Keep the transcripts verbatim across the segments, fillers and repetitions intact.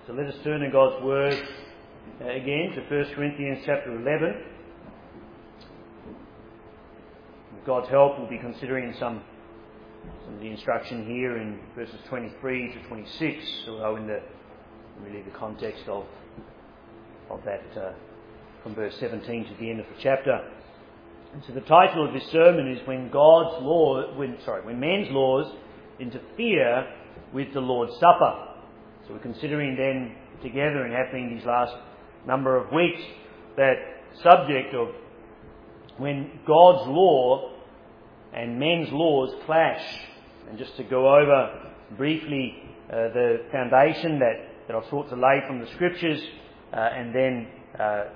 So let us turn to God's Word uh, again to First Corinthians chapter eleven. With God's help, we'll be considering some, some of the instruction here in verses twenty-three to twenty-six, although in the really the context of of that uh, from verse seventeen to the end of the chapter. And so the title of this sermon is "When God's law, when sorry, when men's laws interfere with the Lord's Supper." So we're considering then together, and have been these last number of weeks, that subject of when God's law and men's laws clash. And just to go over briefly uh, the foundation that, that I've sought to lay from the Scriptures, uh, and then uh,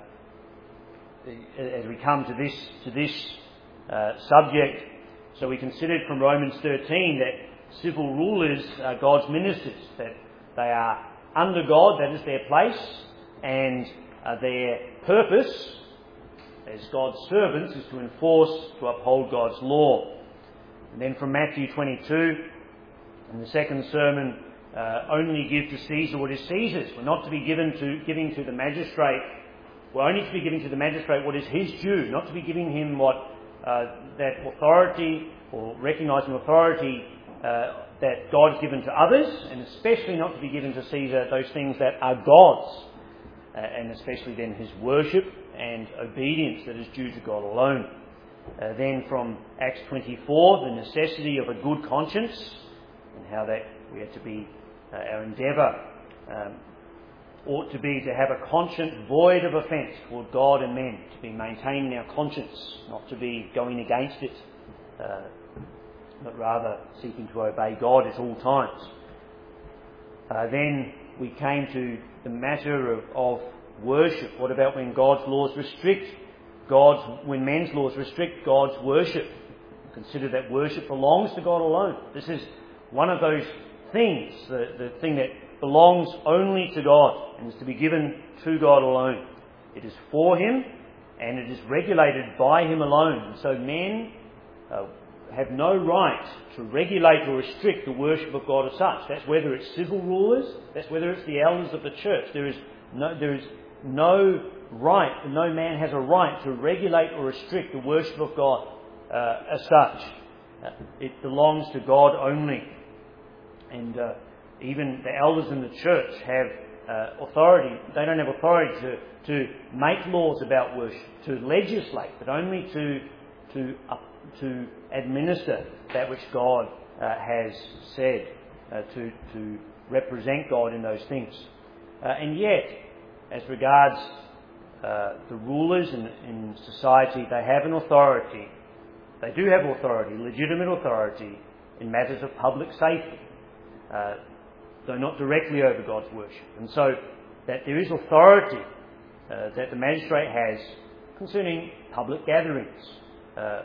as we come to this to this uh, subject, so we considered from Romans thirteen that civil rulers are God's ministers, that they are under God, that is their place, and uh, their purpose as God's servants is to enforce, to uphold God's law. And then from Matthew twenty-two, in the second sermon, uh, only give to Caesar what is Caesar's. We're not to be given to giving to the magistrate. We're only to be giving to the magistrate what is his due, not to be giving him what uh, that authority or recognising authority uh, that God has given to others, and especially not to be given to Caesar those things that are God's, uh, and especially then his worship and obedience that is due to God alone. Uh, then from Acts twenty-four, the necessity of a good conscience, and how that we are to be, uh, our endeavour um, ought to be to have a conscience void of offence toward God and men, to be maintaining our conscience, not to be going against it, uh, but rather seeking to obey God at all times. Uh, then we came to the matter of, of worship. What about when God's laws restrict God's, when men's laws restrict God's worship? Consider that worship belongs to God alone. This is one of those things, the, the thing that belongs only to God and is to be given to God alone. It is for Him and it is regulated by Him alone. And so men uh, have no right to regulate or restrict the worship of God as such. That's whether it's civil rulers, that's whether it's the elders of the church. There is no, there is no right, no man has a right to regulate or restrict the worship of God uh, as such. Uh, it belongs to God only. And uh, even the elders in the church have uh, authority. They don't have authority to, to make laws about worship, to legislate, but only to to uh, to administer that which God uh, has said, uh, to to represent God in those things. Uh, and yet, as regards uh, the rulers in, in society, they have an authority. They do have authority, legitimate authority, in matters of public safety, uh, though not directly over God's worship. And so that there is authority uh, that the magistrate has concerning public gatherings. Uh,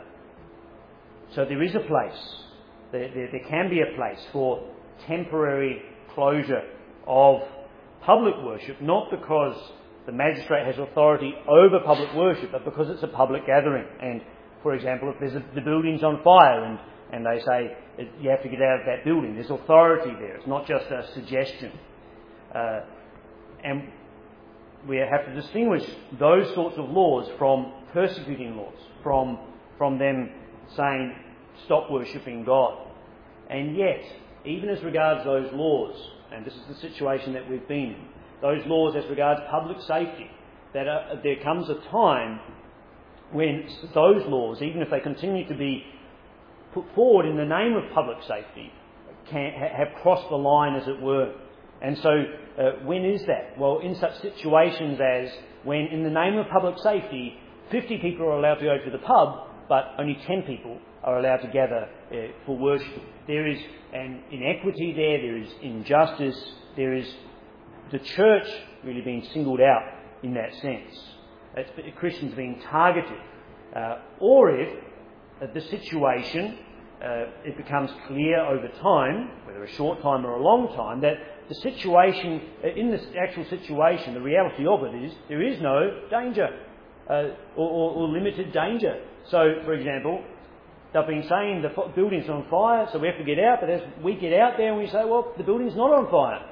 so there is a place, there, there, there can be a place for temporary closure of public worship, not because the magistrate has authority over public worship, but because it's a public gathering. And, for example, if there's a, the building's on fire and, and they say you have to get out of that building, there's authority there. It's not just a suggestion. Uh, and we have to distinguish those sorts of laws from persecuting laws, from, from them saying, stop worshipping God. And yet, even as regards those laws, and this is the situation that we've been in, those laws as regards public safety, that are, there comes a time when those laws, even if they continue to be put forward in the name of public safety, can have crossed the line, as it were. And so, uh, when is that? Well, in such situations as when, in the name of public safety, fifty people are allowed to go to the pub, but only ten people are allowed to gather uh, for worship. There is an inequity there, there is injustice, there is the church really being singled out in that sense. It's Christians being targeted. Uh, or if uh, the situation, uh, it becomes clear over time, whether a short time or a long time, that the situation, uh, in this actual situation, the reality of it is there is no danger uh, or, or, or limited danger. So, for example, they've been saying the building's on fire, so we have to get out, but as we get out there and we say, well, the building's not on fire.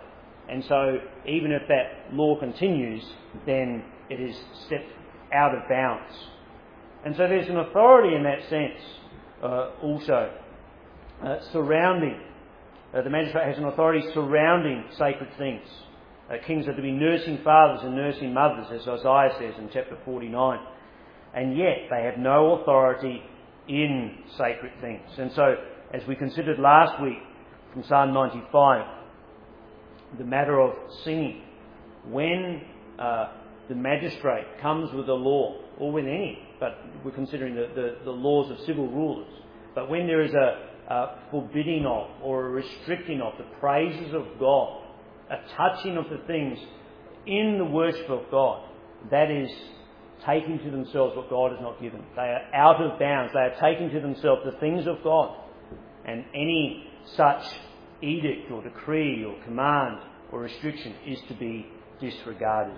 And so even if that law continues, then it is stepped out of bounds. And so there's an authority in that sense uh, also uh, surrounding, uh, the magistrate has an authority surrounding sacred things. Uh, kings are to be nursing fathers and nursing mothers, as Isaiah says in chapter forty-nine. And yet they have no authority in sacred things. And so, as we considered last week from Psalm ninety-five, the matter of singing, when uh, the magistrate comes with a law, or with any, but we're considering the, the, the laws of civil rulers, but when there is a, a forbidding of or a restricting of the praises of God, a touching of the things in the worship of God, that is taking to themselves what God has not given. They are out of bounds. They are taking to themselves the things of God. And any such edict or decree or command or restriction is to be disregarded.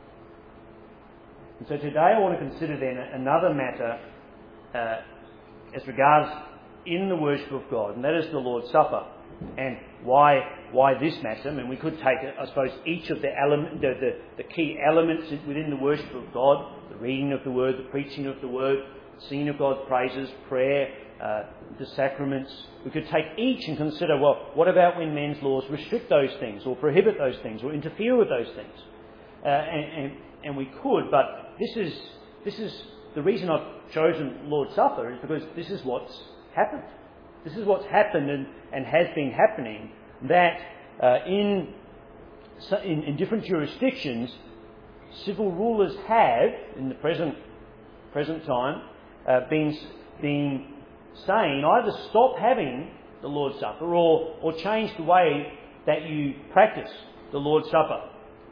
And so today I want to consider then another matter uh, as regards in the worship of God, and that is the Lord's Supper. And why why this matter? I mean, we could take, I suppose, each of the, element, the, the, the key elements within the worship of God, the reading of the Word, the preaching of the Word, singing of God's praises, prayer, uh, the sacraments. We could take each and consider, well, what about when men's laws restrict those things or prohibit those things or interfere with those things? Uh, and, and, and we could, but this is, this is the reason I've chosen Lord's Supper is because this is what's happened. This is what's happened and, and has been happening, that uh, in, in in different jurisdictions, civil rulers have, in the present present time, uh, been, been saying either stop having the Lord's Supper or, or change the way that you practice the Lord's Supper.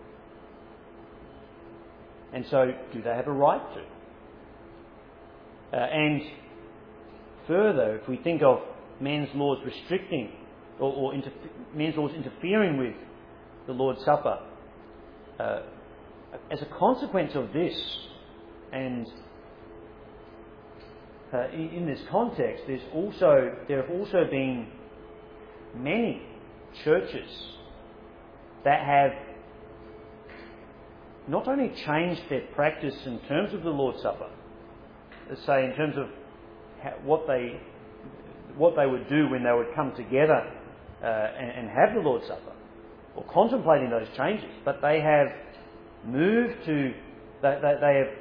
And so, do they have a right to? Uh, and further, if we think of men's laws restricting or, or interf- men's laws interfering with the Lord's Supper, uh, as a consequence of this, and uh, in, in this context, there's also there have also been many churches that have not only changed their practice in terms of the Lord's Supper, let's say in terms of how, what they what they would do when they would come together uh, and, and have the Lord's Supper, or contemplating those changes, but they have moved to, they, they, they have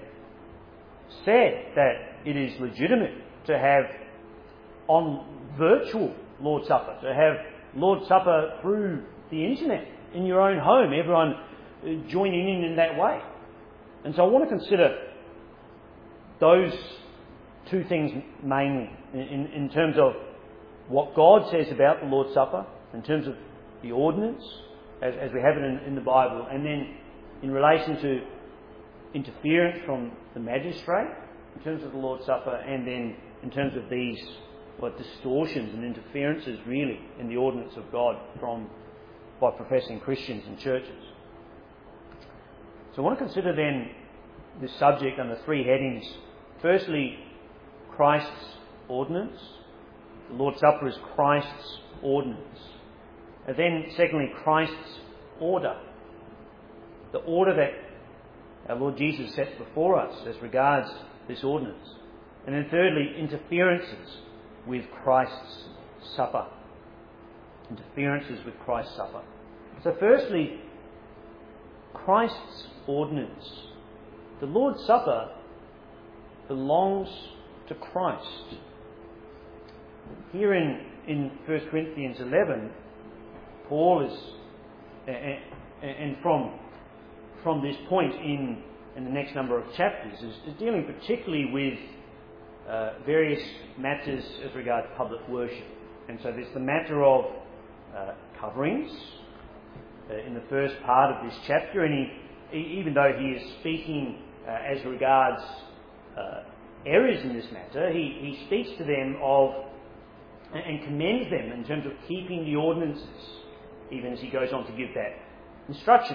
said that it is legitimate to have on virtual Lord's Supper, to have Lord's Supper through the internet, in your own home, everyone joining in in that way. And so I want to consider those two things mainly, in, in terms of what God says about the Lord's Supper, in terms of the ordinance, as, as we have it in, in the Bible, and then in relation to interference from the magistrate, in terms of the Lord's Supper, and then in terms of these what distortions and interferences really in the ordinance of God from by professing Christians and churches. So I want to consider then this subject under three headings. Firstly, Christ's ordinance. The Lord's Supper is Christ's ordinance. And then, secondly, Christ's order. The order that our Lord Jesus set before us as regards this ordinance. And then thirdly, interferences with Christ's supper. Interferences with Christ's supper. So firstly, Christ's ordinance. The Lord's Supper belongs to Christ. Here in, in First Corinthians eleven, Paul is, and from, from this point in, in the next number of chapters, is, is dealing particularly with uh, various matters as regards public worship. And so there's the matter of uh, coverings uh, in the first part of this chapter, and he, even though he is speaking uh, as regards uh, errors in this matter, he, he speaks to them of and commends them in terms of keeping the ordinances, even as he goes on to give that instruction.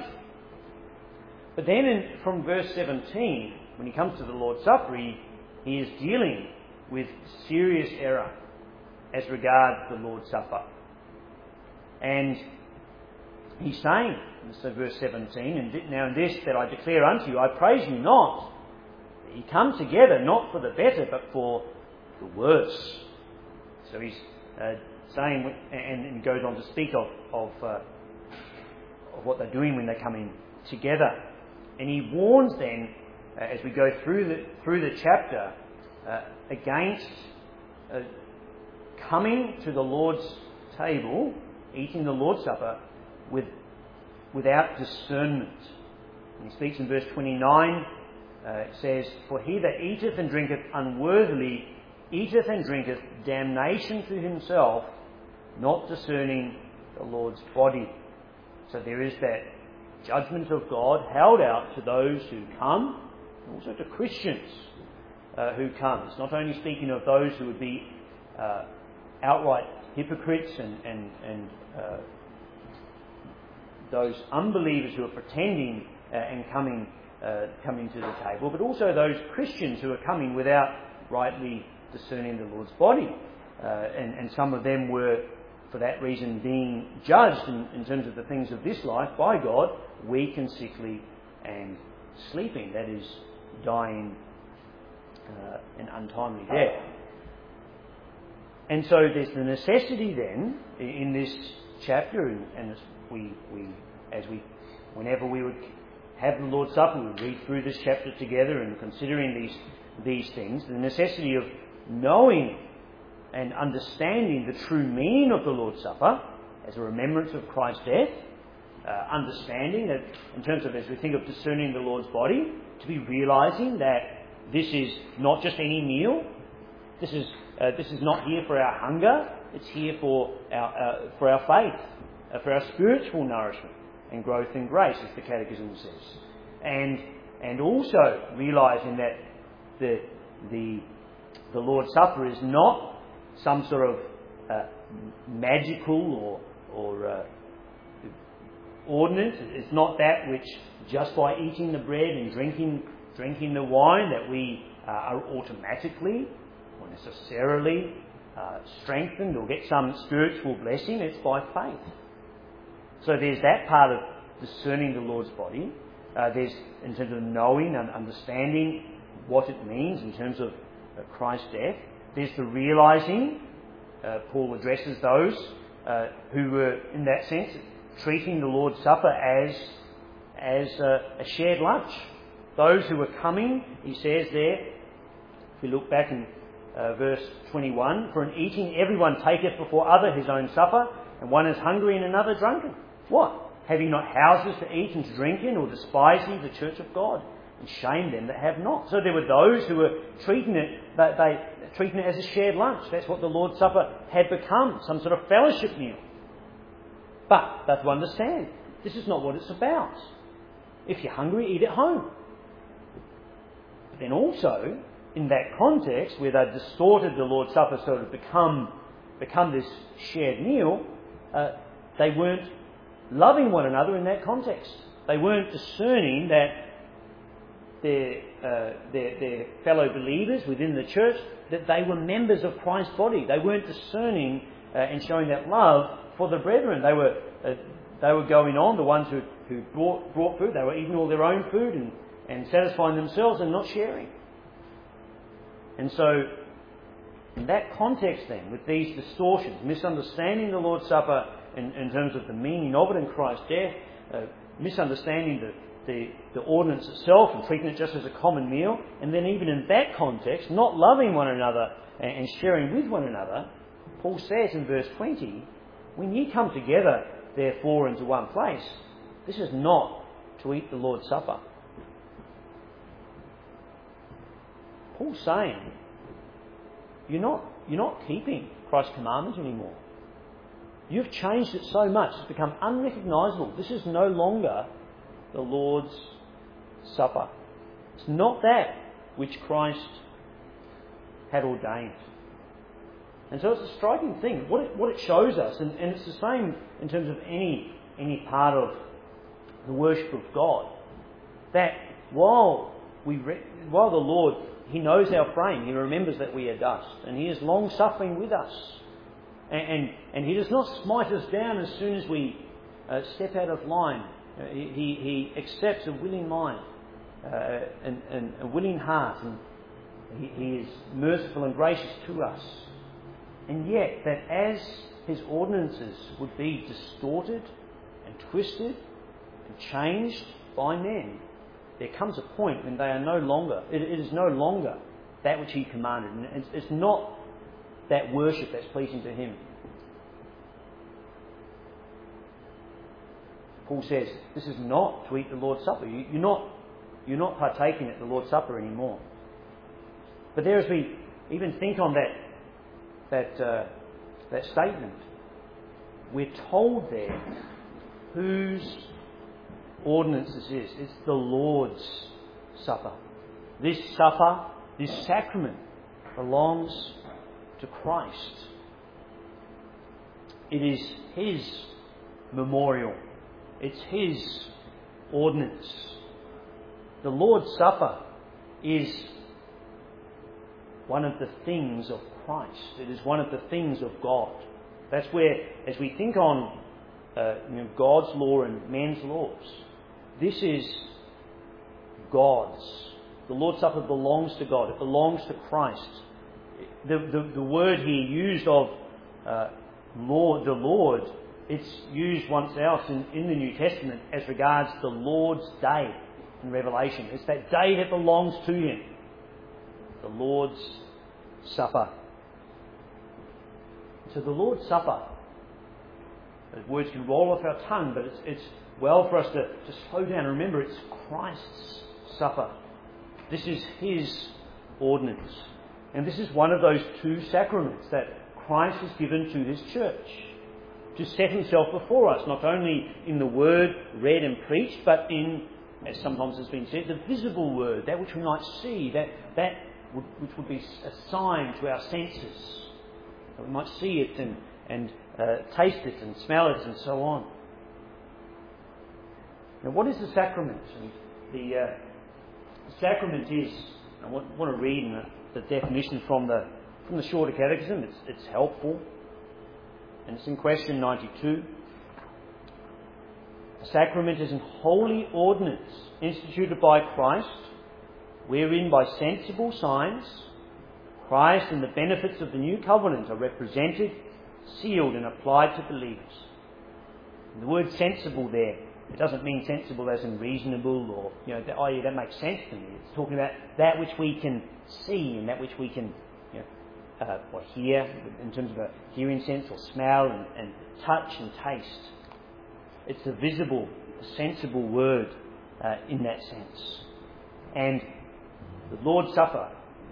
But then in, from verse seventeen, when he comes to the Lord's Supper, he, he is dealing with serious error as regards the Lord's Supper. And he's saying, so verse seventeen, and now in this that I declare unto you, I praise you not, that ye come together not for the better, but for the worse. So he's uh, saying, and, and goes on to speak of of, uh, of what they're doing when they come in together. And he warns then, uh, as we go through the through the chapter, uh, against uh, coming to the Lord's table, eating the Lord's Supper, with without discernment. And he speaks in verse twenty-nine, uh, it says, For he that eateth and drinketh unworthily eateth and drinketh damnation to himself, not discerning the Lord's body. So there is that judgment of God held out to those who come, and also to Christians uh, who come. It's not only speaking of those who would be uh, outright hypocrites and, and, and uh, those unbelievers who are pretending uh, and coming uh, coming to the table, but also those Christians who are coming without rightly discerning the Lord's body. Uh, and, and some of them were, for that reason, being judged in, in terms of the things of this life by God, weak and sickly and sleeping, that is, dying uh, an untimely death. And so there's the necessity then in this chapter, and, and as we, we, as we, whenever we would have the Lord's Supper, we would read through this chapter together and considering these these things, the necessity of knowing and understanding the true meaning of the Lord's Supper as a remembrance of Christ's death, uh, understanding that in terms of, as we think of discerning the Lord's body, to be realising that this is not just any meal, this is uh, this is not here for our hunger, it's here for our uh, for our faith, uh, for our spiritual nourishment and growth in grace, as the Catechism says, and and also realising that the the the Lord's Supper is not some sort of uh, magical or or uh, ordinance. It's not that which just by eating the bread and drinking drinking the wine that we uh, are automatically or necessarily uh, strengthened or get some spiritual blessing. It's by faith. So there's that part of discerning the Lord's body. Uh, there's in terms of knowing and understanding what it means in terms of uh, Christ's death. There's the realising. Uh, Paul addresses those uh, who were, in that sense, treating the Lord's Supper as as uh, a shared lunch. Those who were coming, he says there, if we look back in uh, verse twenty-one, For in eating everyone taketh before other his own supper, and one is hungry and another drunken. What? Have ye not houses to eat and to drink in, or despise ye the church of God, and shame them that have not? So there were those who were treating it, they, they treating it as a shared lunch. That's what the Lord's Supper had become, some sort of fellowship meal. But they have to understand, this is not what it's about. If you're hungry, eat at home. But then also, in that context, where they've distorted the Lord's Supper so to become become this shared meal, uh, they weren't loving one another in that context. They weren't discerning that their, uh, their, their fellow believers within the church, that they were members of Christ's body. They weren't discerning uh, and showing that love for the brethren. They were uh, they were going on, the ones who, who brought, brought food, they were eating all their own food and, and satisfying themselves and not sharing. And so, in that context then, with these distortions, misunderstanding the Lord's Supper in, in terms of the meaning of it in Christ's death, uh, misunderstanding the, the, the ordinance itself and treating it just as a common meal, and then even in that context, not loving one another and, and sharing with one another, Paul says in verse twenty, When ye come together, therefore, into one place, this is not to eat the Lord's Supper. Paul's saying, You're not, you're not keeping Christ's commandments anymore. You've changed it so much, it's become unrecognisable. This is no longer the Lord's Supper. It's not that which Christ had ordained. And so it's a striking thing. What it, what it shows us, and, and it's the same in terms of any, any part of the worship of God, that while, we re- while the Lord, He knows our frame, He remembers that we are dust, and He is long-suffering with us. And, and, and He does not smite us down as soon as we uh, step out of line. Uh, he, he accepts a willing mind uh, and, and a willing heart, and he, he is merciful and gracious to us. And yet, that as his ordinances would be distorted and twisted and changed by men, there comes a point when they are no longer, it, it is no longer that which he commanded, and it's, it's not that worship that's pleasing to him. Paul says, this is not to eat the Lord's Supper. You, you're not, you're not partaking at the Lord's Supper anymore. But there, as we even think on that, that, uh, that statement, we're told there whose ordinance this is. It's the Lord's Supper. This supper, this sacrament, belongs to Christ. It is his memorial. It's his ordinance. The Lord's Supper is one of the things of Christ. It is one of the things of God. That's where, as we think on uh, you know, God's law and men's laws, this is God's. The Lord's Supper belongs to God. It belongs to Christ. The, the, the word here used of uh, Lord, the Lord, it's used once else in, in the New Testament as regards the Lord's Day in Revelation. It's that day that belongs to him. The Lord's Supper. So the Lord's Supper, those words can roll off our tongue, but it's, it's well for us to, to slow down and remember it's Christ's supper. This is his ordinance. And this is one of those two sacraments that Christ has given to his church, to set himself before us, not only in the word read and preached, but in, as sometimes has been said, the visible word, that which we might see, that, that would, which would be a sign to our senses, that we might see it and, and uh, taste it and smell it and so on. Now, what is the sacrament? And the, uh, the sacrament is, I want, want to read the, the definition from the from the Shorter Catechism. It's, it's helpful, and it's in question ninety-two. A sacrament is an holy ordinance instituted by Christ, wherein by sensible signs Christ and the benefits of the new covenant are represented, sealed and applied to believers. And the word sensible there, it doesn't mean sensible as in reasonable or, you know, that, oh yeah, that makes sense to me. It's talking about that which we can see and that which we can, you know, uh, or hear in terms of a hearing sense, or smell and, and touch and taste. It's a visible, a sensible word uh, in that sense. And the Lord's Supper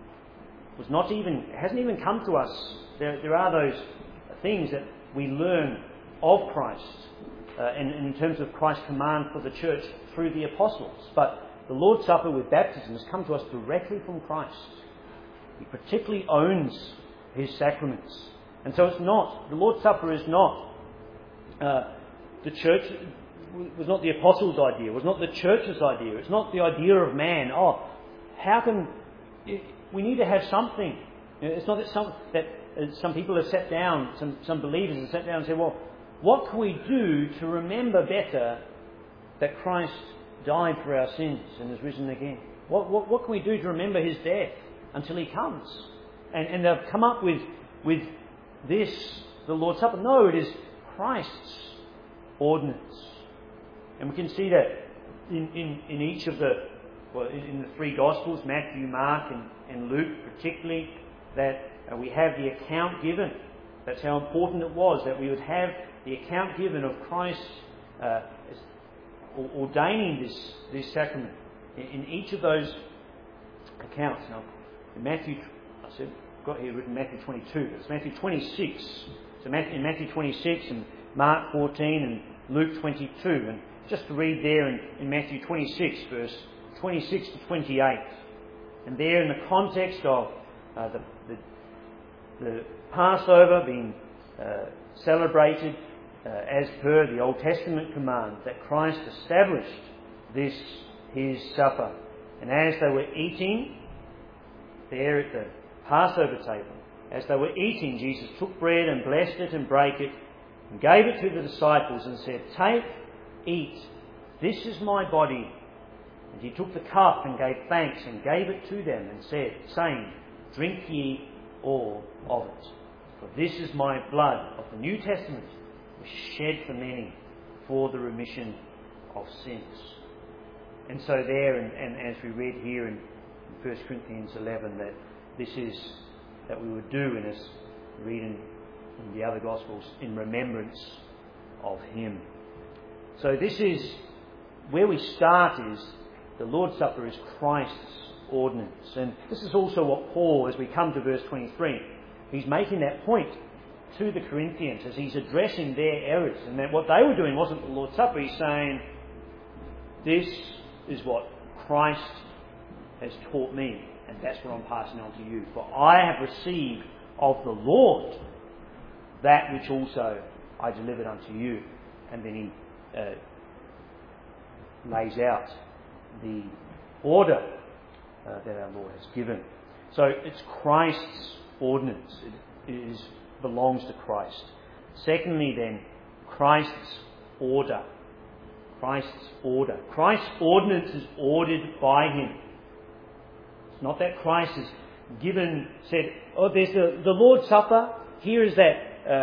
was not even, hasn't even come to us. There, there are those things that we learn of Christ uh, in, in terms of Christ's command for the church through the apostles. But the Lord's Supper with baptism has come to us directly from Christ. He particularly owns his sacraments. And so it's not, the Lord's Supper is not uh, the church, was not the apostles' idea, was not the church's idea, it's not the idea of man. Oh, how can, we need to have something. You know, it's not that some, that some people have sat down, some, some believers have sat down and said, well, what can we do to remember better that Christ died for our sins and has risen again? What, what, what can we do to remember his death until he comes? And, and they've come up with, with this, the Lord's Supper. No, it is Christ's ordinance. And we can see that in, in, in each of the, well, in, in the three Gospels, Matthew, Mark and, and Luke particularly, that uh, we have the account given. That's how important it was that we would have the account given of Christ uh, ordaining this, this sacrament in, in each of those accounts. Now, in Matthew, I said, I've got here written Matthew twenty-two, but it's Matthew twenty-six. So in Matthew twenty-six and Mark fourteen and Luke twenty-two. And just to read there in, in Matthew twenty-six, verse twenty-six to twenty-eight. And there in the context of uh, the, the, the Passover being uh, celebrated uh, as per the Old Testament command, that Christ established this, his supper. And as they were eating there at the Passover table, as they were eating, Jesus took bread and blessed it and brake it and gave it to the disciples and said, "Take, eat, this is my body." And he took the cup and gave thanks and gave it to them and said, saying, "Drink ye all of it. For this is my blood of the New Testament, which is shed for many for the remission of sins." And so there, and, and as we read here in First Corinthians eleven, that this is, that we would do, and as we read in, in the other Gospels, in remembrance of him. So this is, where we start is, the Lord's Supper is Christ's ordinance. And this is also what Paul, as we come to verse twenty-three, he's making that point to the Corinthians as he's addressing their errors, and that what they were doing wasn't the Lord's Supper. He's saying, this is what Christ has taught me, and that's what I'm passing on to you. For I have received of the Lord that which also I delivered unto you. And then he uh, lays out the order uh, that our Lord has given. So it's Christ's ordinance. It is, belongs to Christ. Secondly then, Christ's order. Christ's order. Christ's ordinance is ordered by him. It's not that Christ has given, said, oh, there's the, the Lord's Supper, here is that,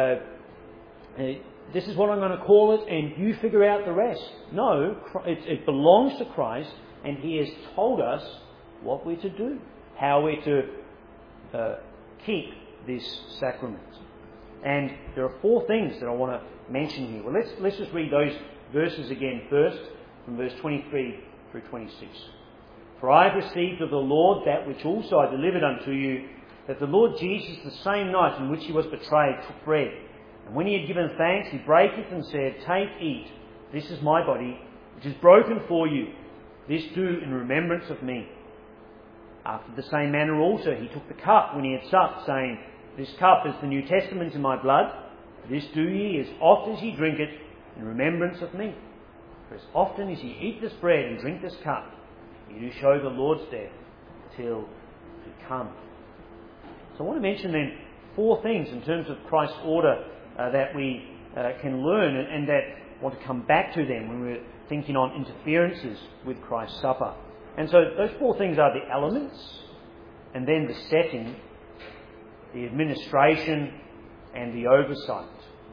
uh, uh, this is what I'm going to call it, and you figure out the rest. No, it, it belongs to Christ, and he has told us what we're to do, how we're to uh, keep this sacrament. And there are four things that I want to mention here. Well, let's, let's just read those verses again first, from verse twenty-three through twenty-six. For I have received of the Lord that which also I delivered unto you, that the Lord Jesus, the same night in which he was betrayed, took bread. And when he had given thanks, he brake it and said, Take, eat, this is my body, which is broken for you. This do in remembrance of me. After the same manner also he took the cup when he had supped, saying, This cup is the New Testament in my blood. This do ye as oft as ye drink it in remembrance of me. For as often as ye eat this bread and drink this cup, ye do show the Lord's death till he come. So I want to mention then four things in terms of Christ's order uh, that we uh, can learn, and, and that I want to come back to them when we're thinking on interferences with Christ's supper. And so those four things are the elements, and then the setting, the administration, and the oversight.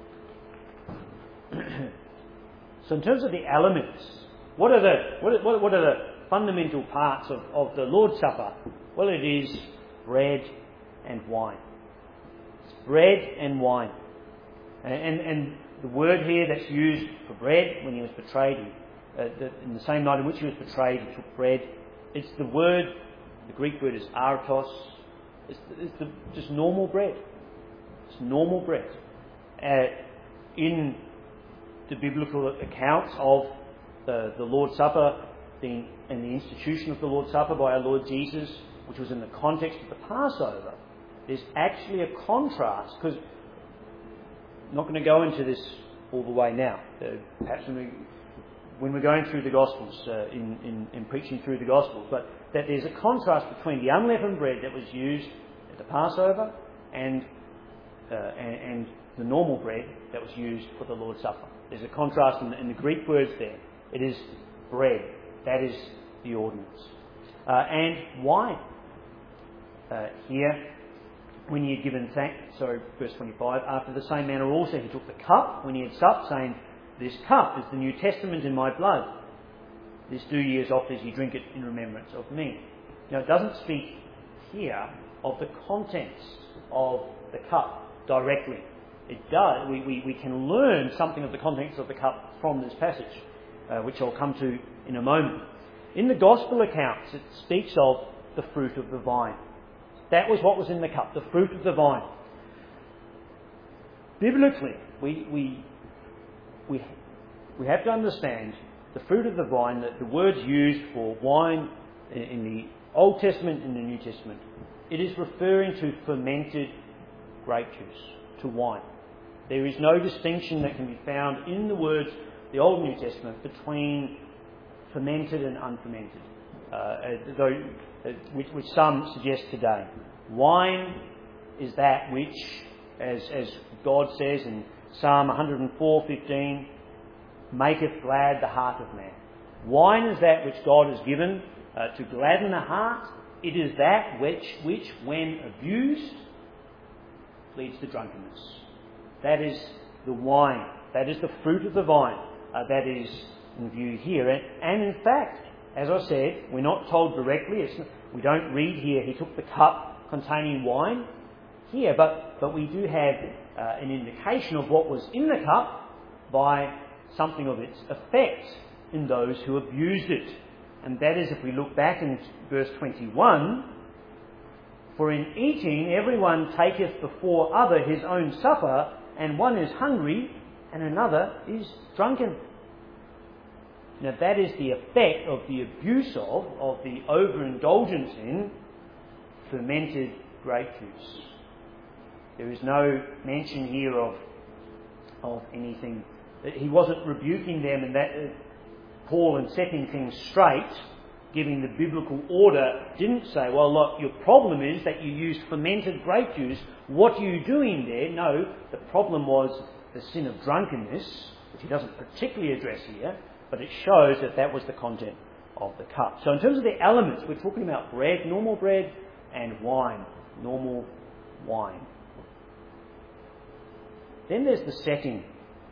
So in terms of the elements, what are the what are, what are the fundamental parts of, of the Lord's Supper? Well, it is bread and wine. It's bread and wine. And, and, and the word here that's used for bread, when he was betrayed, uh, the, in the same night in which he was betrayed, he took bread. It's the word, the Greek word is aratos. It's, the, it's the, just normal bread. It's normal bread. Uh, in the biblical accounts of the, the Lord's Supper, the, and the institution of the Lord's Supper by our Lord Jesus, which was in the context of the Passover, there's actually a contrast, because I'm not going to go into this all the way now. Uh, perhaps when, we, when we're going through the Gospels, uh, in, in, in preaching through the Gospels, but that there's a contrast between the unleavened bread that was used at the Passover and, uh, and, and the normal bread that was used for the Lord's Supper. There's a contrast in the, in the Greek words there. It is bread. That is the ordinance. Uh, and wine. Uh, here, when he had given thanks, sorry, verse twenty-five, after the same manner also he took the cup when he had supped, saying, This cup is the New Testament in my blood. This do ye as oft as ye drink it in remembrance of me. Now, it doesn't speak here of the contents of the cup directly. It does. We, we, we can learn something of the contents of the cup from this passage, uh, which I'll come to in a moment. In the Gospel accounts, it speaks of the fruit of the vine. That was what was in the cup, the fruit of the vine. Biblically, we we we we have to understand the fruit of the vine, that the words used for wine in the Old Testament and the New Testament, it is referring to fermented grape juice, to wine. There is no distinction that can be found in the words, the Old and New Testament, between fermented and unfermented, uh, though, uh, which, which some suggest today. Wine is that which, as, as God says in Psalm one oh four fifteen, maketh glad the heart of man. Wine is that which God has given uh, to gladden the heart. It is that which, which, when abused, leads to drunkenness. That is the wine. That is the fruit of the vine uh, that is in view here. And, and in fact, as I said, we're not told directly. It's not, we don't read here, he took the cup containing wine here, but, but we do have uh, an indication of what was in the cup by something of its effect in those who abused it. And that is, if we look back in verse twenty-one, for in eating everyone taketh before other his own supper, and one is hungry and another is drunken. Now that is the effect of the abuse of, of the overindulgence in fermented grape juice. There is no mention here of, of anything. He wasn't rebuking them in that. Uh, Paul, in setting things straight, giving the biblical order, didn't say, well, look, your problem is that you use fermented grape juice. What are you doing there? No, the problem was the sin of drunkenness, which he doesn't particularly address here, but it shows that that was the content of the cup. So in terms of the elements, we're talking about bread, normal bread, and wine, normal wine. Then there's the setting.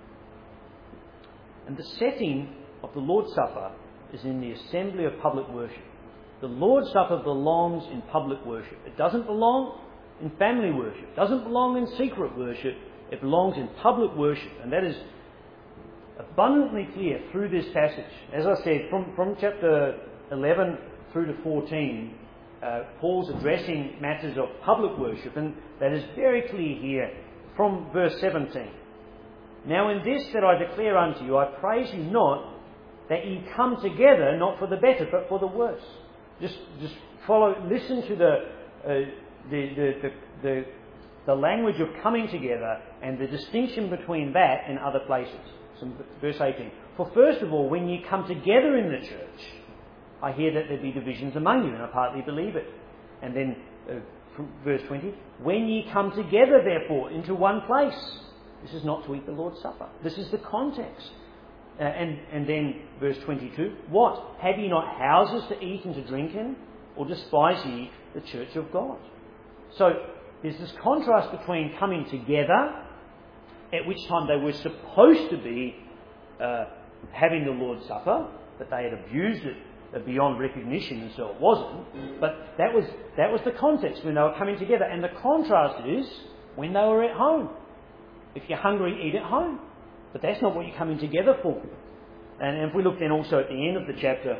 And the setting of the Lord's Supper is in the assembly of public worship. The Lord's Supper belongs in public worship. It doesn't belong in family worship. It doesn't belong in secret worship. It belongs in public worship. And that is abundantly clear through this passage. As I said, from, from chapter eleven through to fourteen, uh, Paul's addressing matters of public worship, and that is very clear here from verse seventeen. Now in this that I declare unto you, I praise you not that ye come together, not for the better, but for the worse. Just, just follow, listen to the, uh, the, the, the, the, the language of coming together and the distinction between that and other places. So verse eighteen. For first of all, when ye come together in the church, I hear that there be divisions among you, and I partly believe it. And then uh, from verse twenty. When ye come together, therefore, into one place. This is not to eat the Lord's Supper. This is the context. Uh, and, and then verse twenty-two, what? Have ye not houses to eat and to drink in? Or despise ye the church of God? So there's this contrast between coming together, at which time they were supposed to be uh, having the Lord's Supper, but they had abused it beyond recognition, and so it wasn't. But that was, that was the context when they were coming together. And the contrast is when they were at home. If you're hungry, eat at home. But that's not what you're coming together for. And if we look then also at the end of the chapter,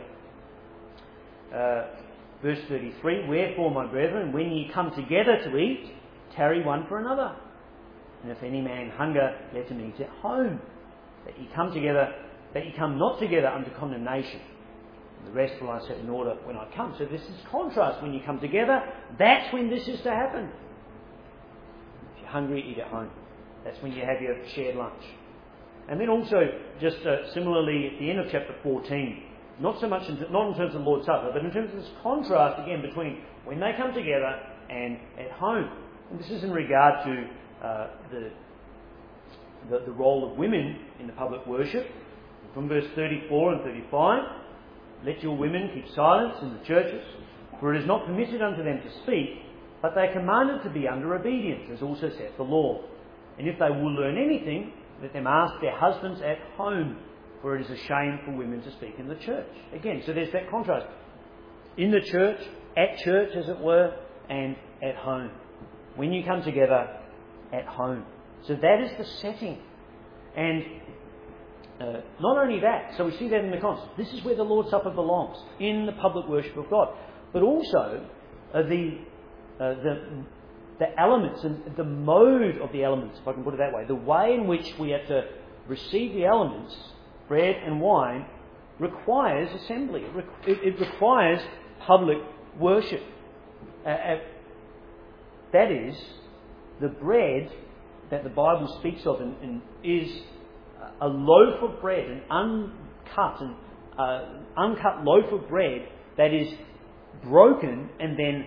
uh, verse thirty-three, wherefore, my brethren, when ye come together to eat, tarry one for another. And if any man hunger, let him eat at home. That ye come together, that ye come not together unto condemnation. And the rest will I set in order when I come. So this is contrast. When you come together, that's when this is to happen. If you're hungry, eat at home. That's when you have your shared lunch. And then also, just uh, similarly, at the end of chapter fourteen, not so much, in, not in terms of the Lord's Supper, but in terms of this contrast again between when they come together and at home. And this is in regard to uh, the, the the role of women in the public worship. From verse thirty-four and thirty-five, let your women keep silence in the churches, for it is not permitted unto them to speak, but they are commanded to be under obedience, as also saith the law. And if they will learn anything, let them ask their husbands at home, for it is a shame for women to speak in the church. Again, so there's that contrast. In the church, at church as it were, and at home. When you come together, at home. So that is the setting. And uh, not only that, so we see that in the context. This is where the Lord's Supper belongs, in the public worship of God. But also, uh, the, uh, the the elements and the mode of the elements, if I can put it that way, the way in which we have to receive the elements, bread and wine, requires assembly. It, re- it requires public worship. Uh, uh, that is, the bread that the Bible speaks of and, and is a loaf of bread, an uncut, and uh, uncut loaf of bread that is broken and then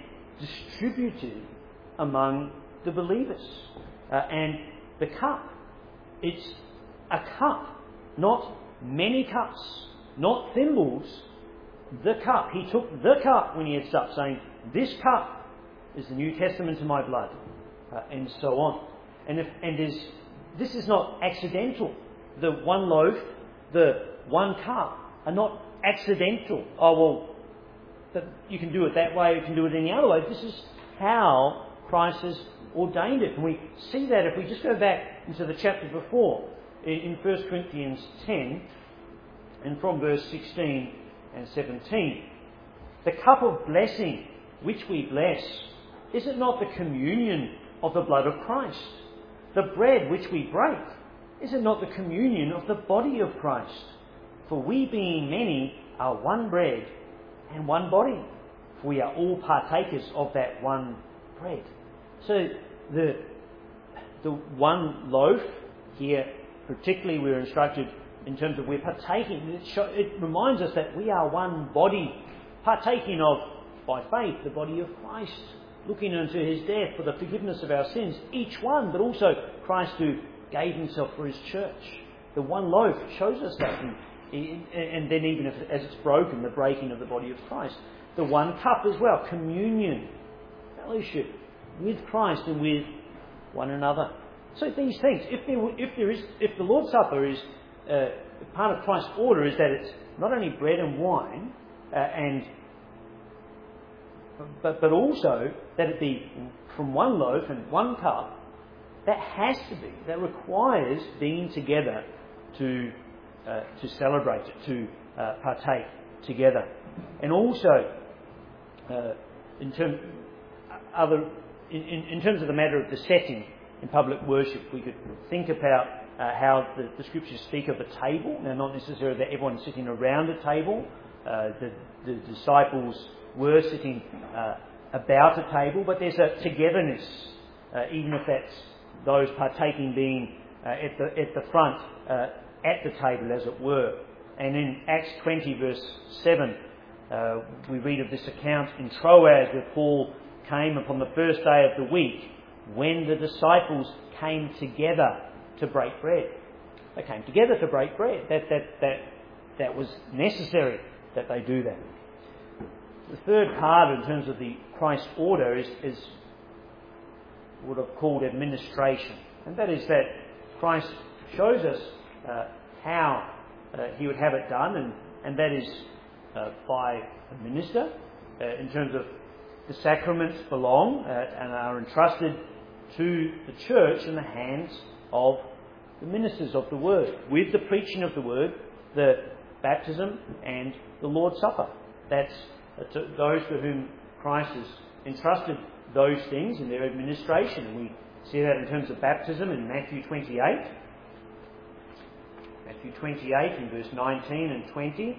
distributed among the believers. Uh, and the cup it's a cup, not many cups, not thimbles, the cup. He took the cup when he had supped, saying, "This cup is the New Testament in my blood," uh, and so on. And if, and is this is not accidental. The one loaf, the one cup are not accidental. Oh well, that you can do it that way, you can do it any other way. This is how Christ has ordained it. And we see that if we just go back into the chapter before, in First Corinthians ten, and from verse sixteen and seventeen. The cup of blessing which we bless, is it not the communion of the blood of Christ? The bread which we break, is it not the communion of the body of Christ? For we being many are one bread and one body, for we are all partakers of that one bread. So the the one loaf here, particularly we're instructed in terms of we're partaking. It, show, it reminds us that we are one body, partaking of, by faith, the body of Christ, looking unto his death for the forgiveness of our sins, each one, but also Christ who gave himself for his church. The one loaf shows us that, and, and then even if, as it's broken, the breaking of the body of Christ. The one cup as well, communion, fellowship with Christ and with one another. So these things, if there, if there is, if the Lord's Supper is uh, part of Christ's order, is that it's not only bread and wine, uh, and but but also that it be from one loaf and one cup. That has to be, that requires being together to uh, to celebrate it, to uh, partake together, and also uh, in terms other in, in, in terms of the matter of the setting in public worship, we could think about uh, how the, the scriptures speak of a table. Now, not necessarily that everyone's sitting around a table. Uh, the, the disciples were sitting uh, about a table, but there's a togetherness, uh, even if that's those partaking being uh, at the at the front, uh, at the table, as it were. And in Acts twenty, verse seven, uh, we read of this account in Troas, where Paul came upon the first day of the week, when the disciples came together to break bread. They came together to break bread. That that that that was necessary that they do that. The third part, in terms of the Christ order, is, is what I've called administration, and that is that Christ shows us uh, how uh, he would have it done, and and that is uh, by a minister. Uh, in terms of the sacraments belong uh, and are entrusted to the church in the hands of the ministers of the word, with the preaching of the word, the baptism and the Lord's Supper. That's uh, to those to whom Christ has entrusted those things in their administration. And we see that in terms of baptism in Matthew twenty-eight. Matthew twenty-eight in verse nineteen and twenty.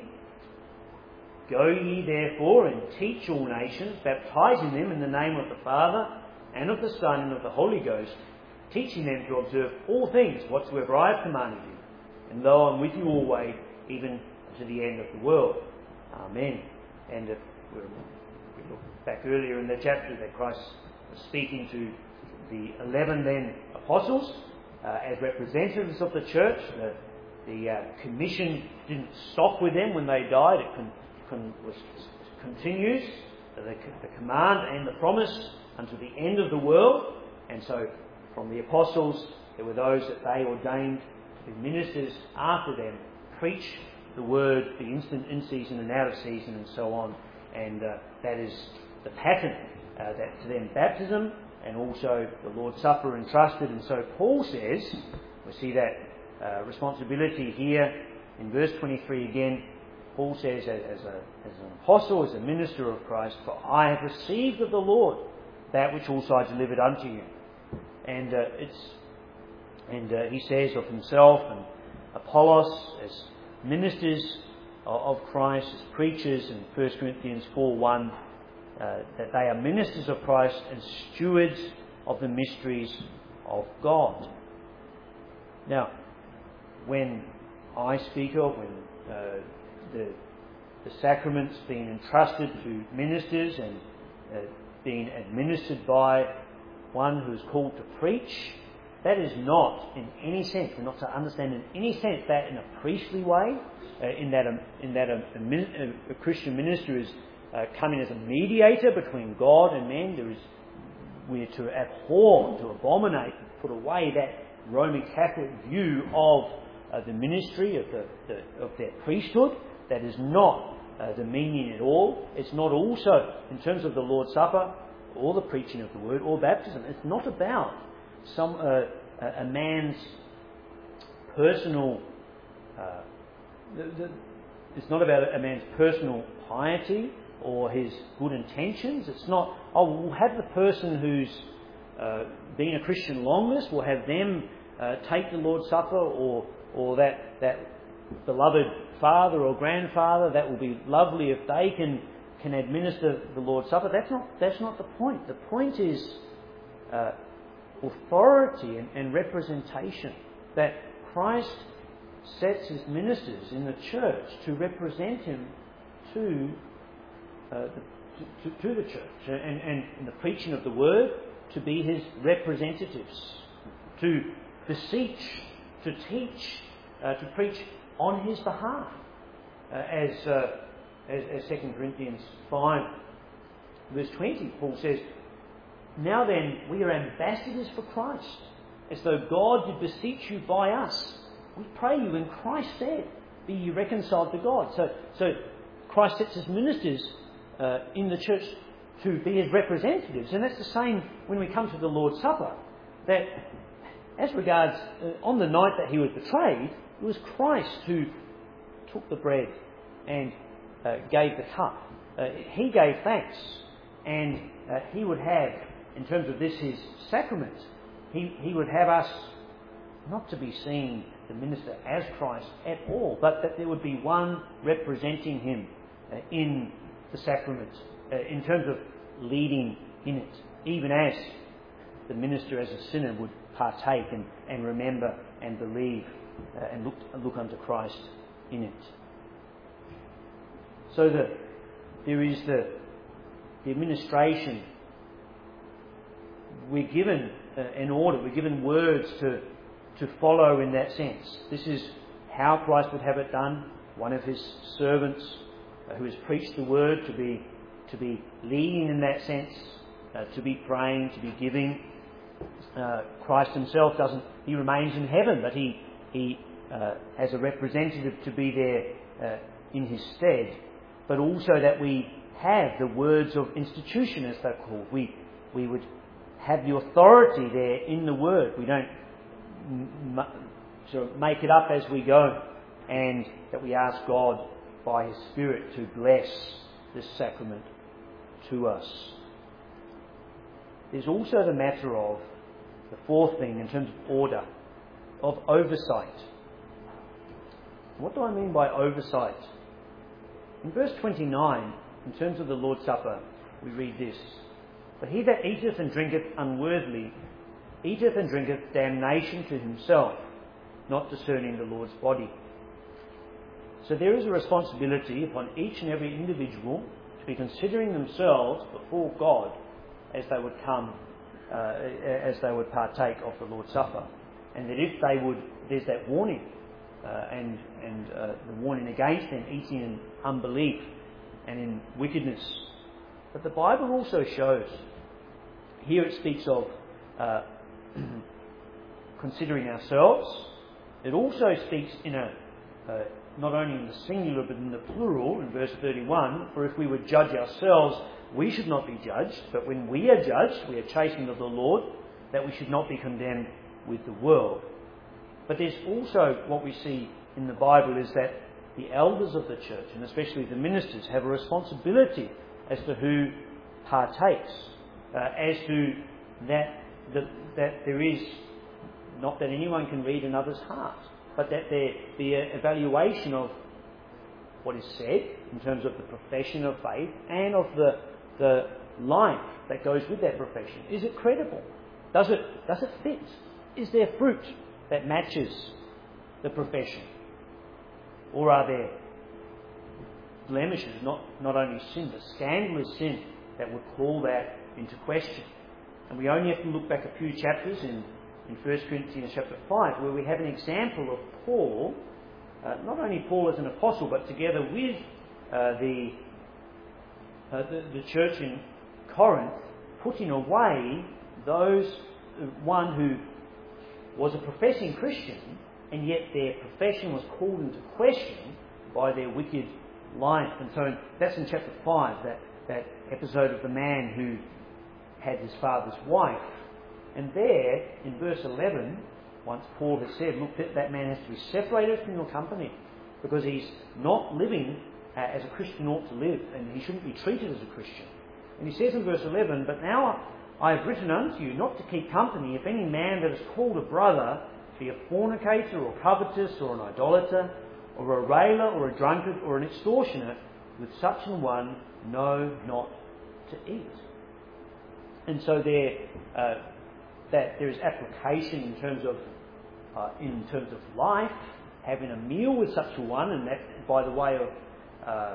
Go ye therefore and teach all nations, baptizing them in the name of the Father and of the Son and of the Holy Ghost, teaching them to observe all things whatsoever I have commanded you. And lo, I'm with you always, even to the end of the world. Amen. And if we look back earlier in the chapter that Christ was speaking to the eleven then apostles uh, as representatives of the church. The, the uh, commission didn't stop with them when they died. It con, con, was, continues, the, the command and the promise unto the end of the world. And so from the apostles, there were those that they ordained to be ministers after them, preach the word, the instant in season and out of season and so on. And uh, that is the pattern uh, that to them baptism and also the Lord's Supper entrusted. And so Paul says, we see that uh, responsibility here in verse twenty-three again. Paul says, as, a, as an apostle, as a minister of Christ, for I have received of the Lord that which also I delivered unto you. And uh, it's and uh, he says of himself and Apollos as ministers of Christ, as preachers in First Corinthians four one, uh, that they are ministers of Christ and stewards of the mysteries of God. Now, when I speak of when uh, the the sacraments being entrusted to ministers and uh, being administered by one who is called to preach, that is not in any sense, we're not to understand in any sense that in a priestly way, uh, in that, a, in that a, a, a Christian minister is uh, coming as a mediator between God and men. There is, we're to abhor, to abominate, put away that Roman Catholic view of uh, the ministry, of, the, the, of their priesthood. That is not uh, the meaning at all. It's not also, in terms of the Lord's Supper, or the preaching of the word, or baptism, it's not about some uh, a man's personal. Uh, the, the, it's not about a man's personal piety or his good intentions. It's not. Oh, we'll have the person who's uh, been a Christian longest. We'll have them uh, take the Lord's Supper, or or that that beloved father or grandfather. That will be lovely if they can. can administer the Lord's Supper. That's not that's not the point. The point is uh, authority and, and representation. That Christ sets his ministers in the church to represent him to, uh, the, to, to the church, and, and in the preaching of the word to be his representatives, to beseech, to teach, uh, to preach on his behalf, uh, as. Uh, As, as Second Corinthians five, verse twenty, Paul says, "Now then, we are ambassadors for Christ, as though God did beseech you by us. We pray you in Christ's stead, be ye reconciled to God." So, so Christ sets his ministers uh, in the church to be his representatives. And that's the same when we come to the Lord's Supper. That, as regards, uh, on the night that he was betrayed, it was Christ who took the bread and Uh, gave the cup. Uh, he gave thanks, and uh, he would have, in terms of this, his sacrament, he, he would have us not to be seeing the minister as Christ at all, but that there would be one representing him uh, in the sacrament, uh, in terms of leading in it, even as the minister as a sinner would partake and, and remember and believe uh, and look, look unto Christ in it. So that there is the, the administration. We're given uh, an order, we're given words to, to follow in that sense. This is how Christ would have it done. One of his servants uh, who has preached the word to be, to be leading in that sense, uh, to be praying, to be giving. Uh, Christ himself doesn't, he remains in heaven, but he, he uh, has a representative to be there uh, in his stead. But also that we have the words of institution, as they're called. We we would have the authority there in the word. We don't m- sort of make it up as we go, and that we ask God by his Spirit to bless this sacrament to us. There's also the matter of, the fourth thing in terms of order, of oversight. What do I mean by oversight? In verse twenty-nine, in terms of the Lord's Supper, we read this: "But he that eateth and drinketh unworthily, eateth and drinketh damnation to himself, not discerning the Lord's body." So there is a responsibility upon each and every individual to be considering themselves before God as they would come, uh, as they would partake of the Lord's Supper. And that if they would, there's that warning, uh, and, and uh, the warning against them eating in unbelief and in wickedness. But the Bible also shows, here it speaks of uh, considering ourselves. It also speaks in a uh, not only in the singular but in the plural in verse thirty-one, "For if we would judge ourselves, we should not be judged. But when we are judged, we are chastened of the Lord, that we should not be condemned with the world." But there's also what we see in the Bible is that the elders of the church, and especially the ministers, have a responsibility as to who partakes, uh, as to that, that that there is, not that anyone can read another's heart, but that there be an evaluation of what is said in terms of the profession of faith and of the the life that goes with that profession. Is it credible? Does it does it fit? Is there fruit that matches the profession? Or are there blemishes, not, not only sin, but scandalous sin that would call that into question? And we only have to look back a few chapters in, in First Corinthians chapter five, where we have an example of Paul, uh, not only Paul as an apostle, but together with uh, the, uh, the the church in Corinth, putting away those, uh, one who was a professing Christian, and yet their profession was called into question by their wicked life. And so that's in chapter five, that, that episode of the man who had his father's wife. And there, in verse eleven, once Paul has said, look, that, that man has to be separated from your company, because he's not living uh, as a Christian ought to live, and he shouldn't be treated as a Christian. And he says in verse eleven, but now I have written unto you not to keep company if any man that is called a brother be a fornicator, or covetous, or an idolater, or a railer, or a drunkard, or an extortioner. With such an one, no, not to eat. And so there, uh, that there is application in terms of, uh, in terms of life, having a meal with such a one, and that by the way of, uh,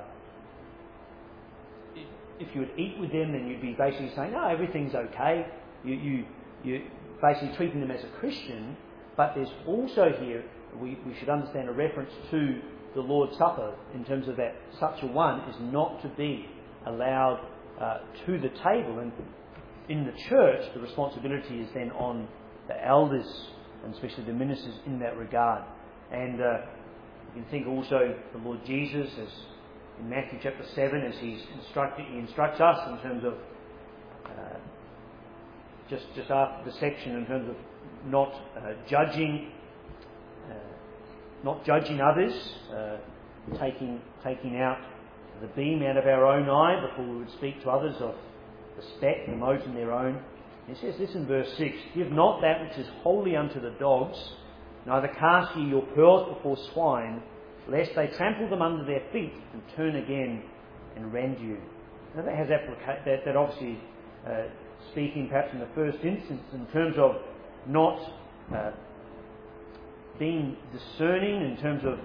if you would eat with them, then you'd be basically saying, no, everything's okay. You, you, you basically treating them as a Christian. But there's also here, we, we should understand a reference to the Lord's Supper in terms of that such a one is not to be allowed uh, to the table. And in the church, the responsibility is then on the elders, and especially the ministers in that regard. And uh, you can think also the Lord Jesus, as in Matthew chapter seven, as he's instructed, he instructs us in terms of uh, just just after the section in terms of not uh, judging, uh, not judging others, uh, taking taking out the beam out of our own eye before we would speak to others of the speck, the mote in their own. He says this in verse six: give not that which is holy unto the dogs, neither cast ye your pearls before swine, lest they trample them under their feet and turn again and rend you. Now that has applica- that, that obviously uh, speaking perhaps in the first instance in terms of not uh, being discerning, in terms of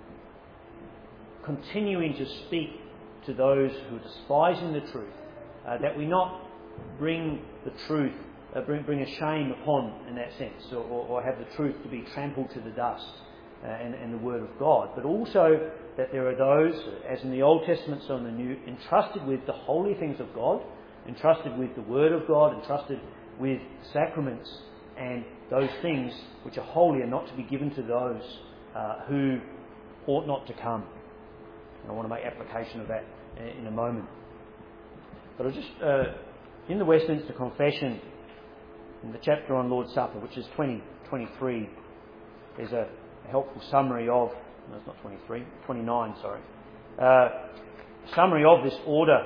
continuing to speak to those who are despising the truth, uh, that we not bring the truth, uh, bring, bring a shame upon in that sense, or, or, or have the truth to be trampled to the dust. Uh, and, and the Word of God, but also that there are those, as in the Old Testament so in the New, entrusted with the holy things of God, entrusted with the Word of God, entrusted with sacraments, and those things which are holy are not to be given to those uh, who ought not to come. And I want to make application of that in a moment. But I was just, uh, in the Westminster Confession, in the chapter on Lord's Supper, which is twenty twenty-three, there's a A helpful summary of, no, it's not twenty-three, twenty-nine, sorry. Uh, summary of this order,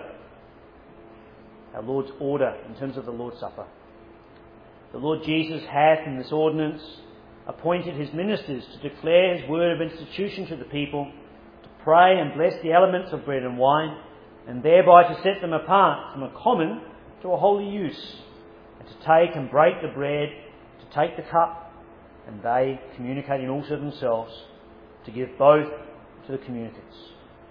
our Lord's order in terms of the Lord's Supper. The Lord Jesus hath in this ordinance appointed his ministers to declare his word of institution to the people, to pray and bless the elements of bread and wine, and thereby to set them apart from a common to a holy use, and to take and break the bread, to take the cup, and they, communicating also themselves, to give both to the communicants.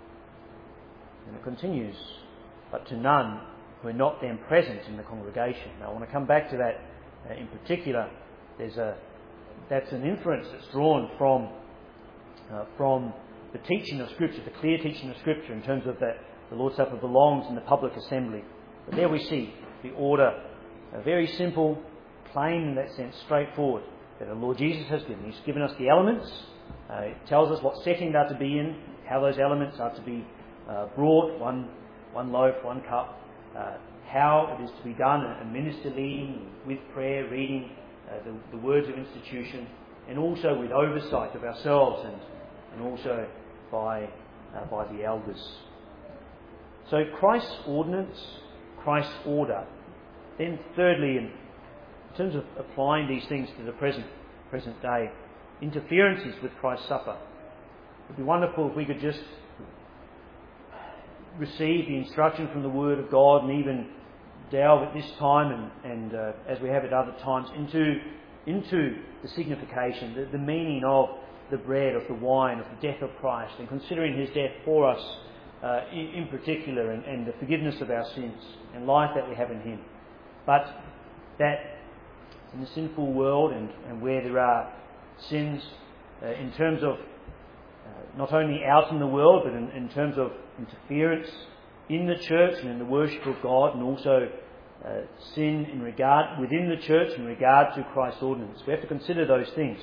And it continues, but to none who are not then present in the congregation. Now I want to come back to that uh, in particular. There's a that's an inference that's drawn from uh, from the teaching of Scripture, the clear teaching of Scripture in terms of that the Lord's Supper belongs in the public assembly. But there we see the order, uh, very simple, plain in that sense, straightforward, that the Lord Jesus has given. He's given us the elements. Uh, it tells us what setting they are to be in, how those elements are to be uh, brought, one one loaf, one cup, uh, how it is to be done, and minister leading, with prayer, reading uh, the, the words of institution, and also with oversight of ourselves and, and also by, uh, by the elders. So Christ's ordinance, Christ's order. Then thirdly, in In terms of applying these things to the present present day, interferences with Christ's supper. It would be wonderful if we could just receive the instruction from the Word of God and even delve at this time and, and uh, as we have at other times into into the signification, the, the meaning of the bread, of the wine, of the death of Christ, and considering his death for us uh, in, in particular, and, and the forgiveness of our sins and life that we have in him. But that in a sinful world, and, and where there are sins uh, in terms of uh, not only out in the world, but in, in terms of interference in the church and in the worship of God, and also uh, sin in regard within the church in regard to Christ's ordinance. We have to consider those things.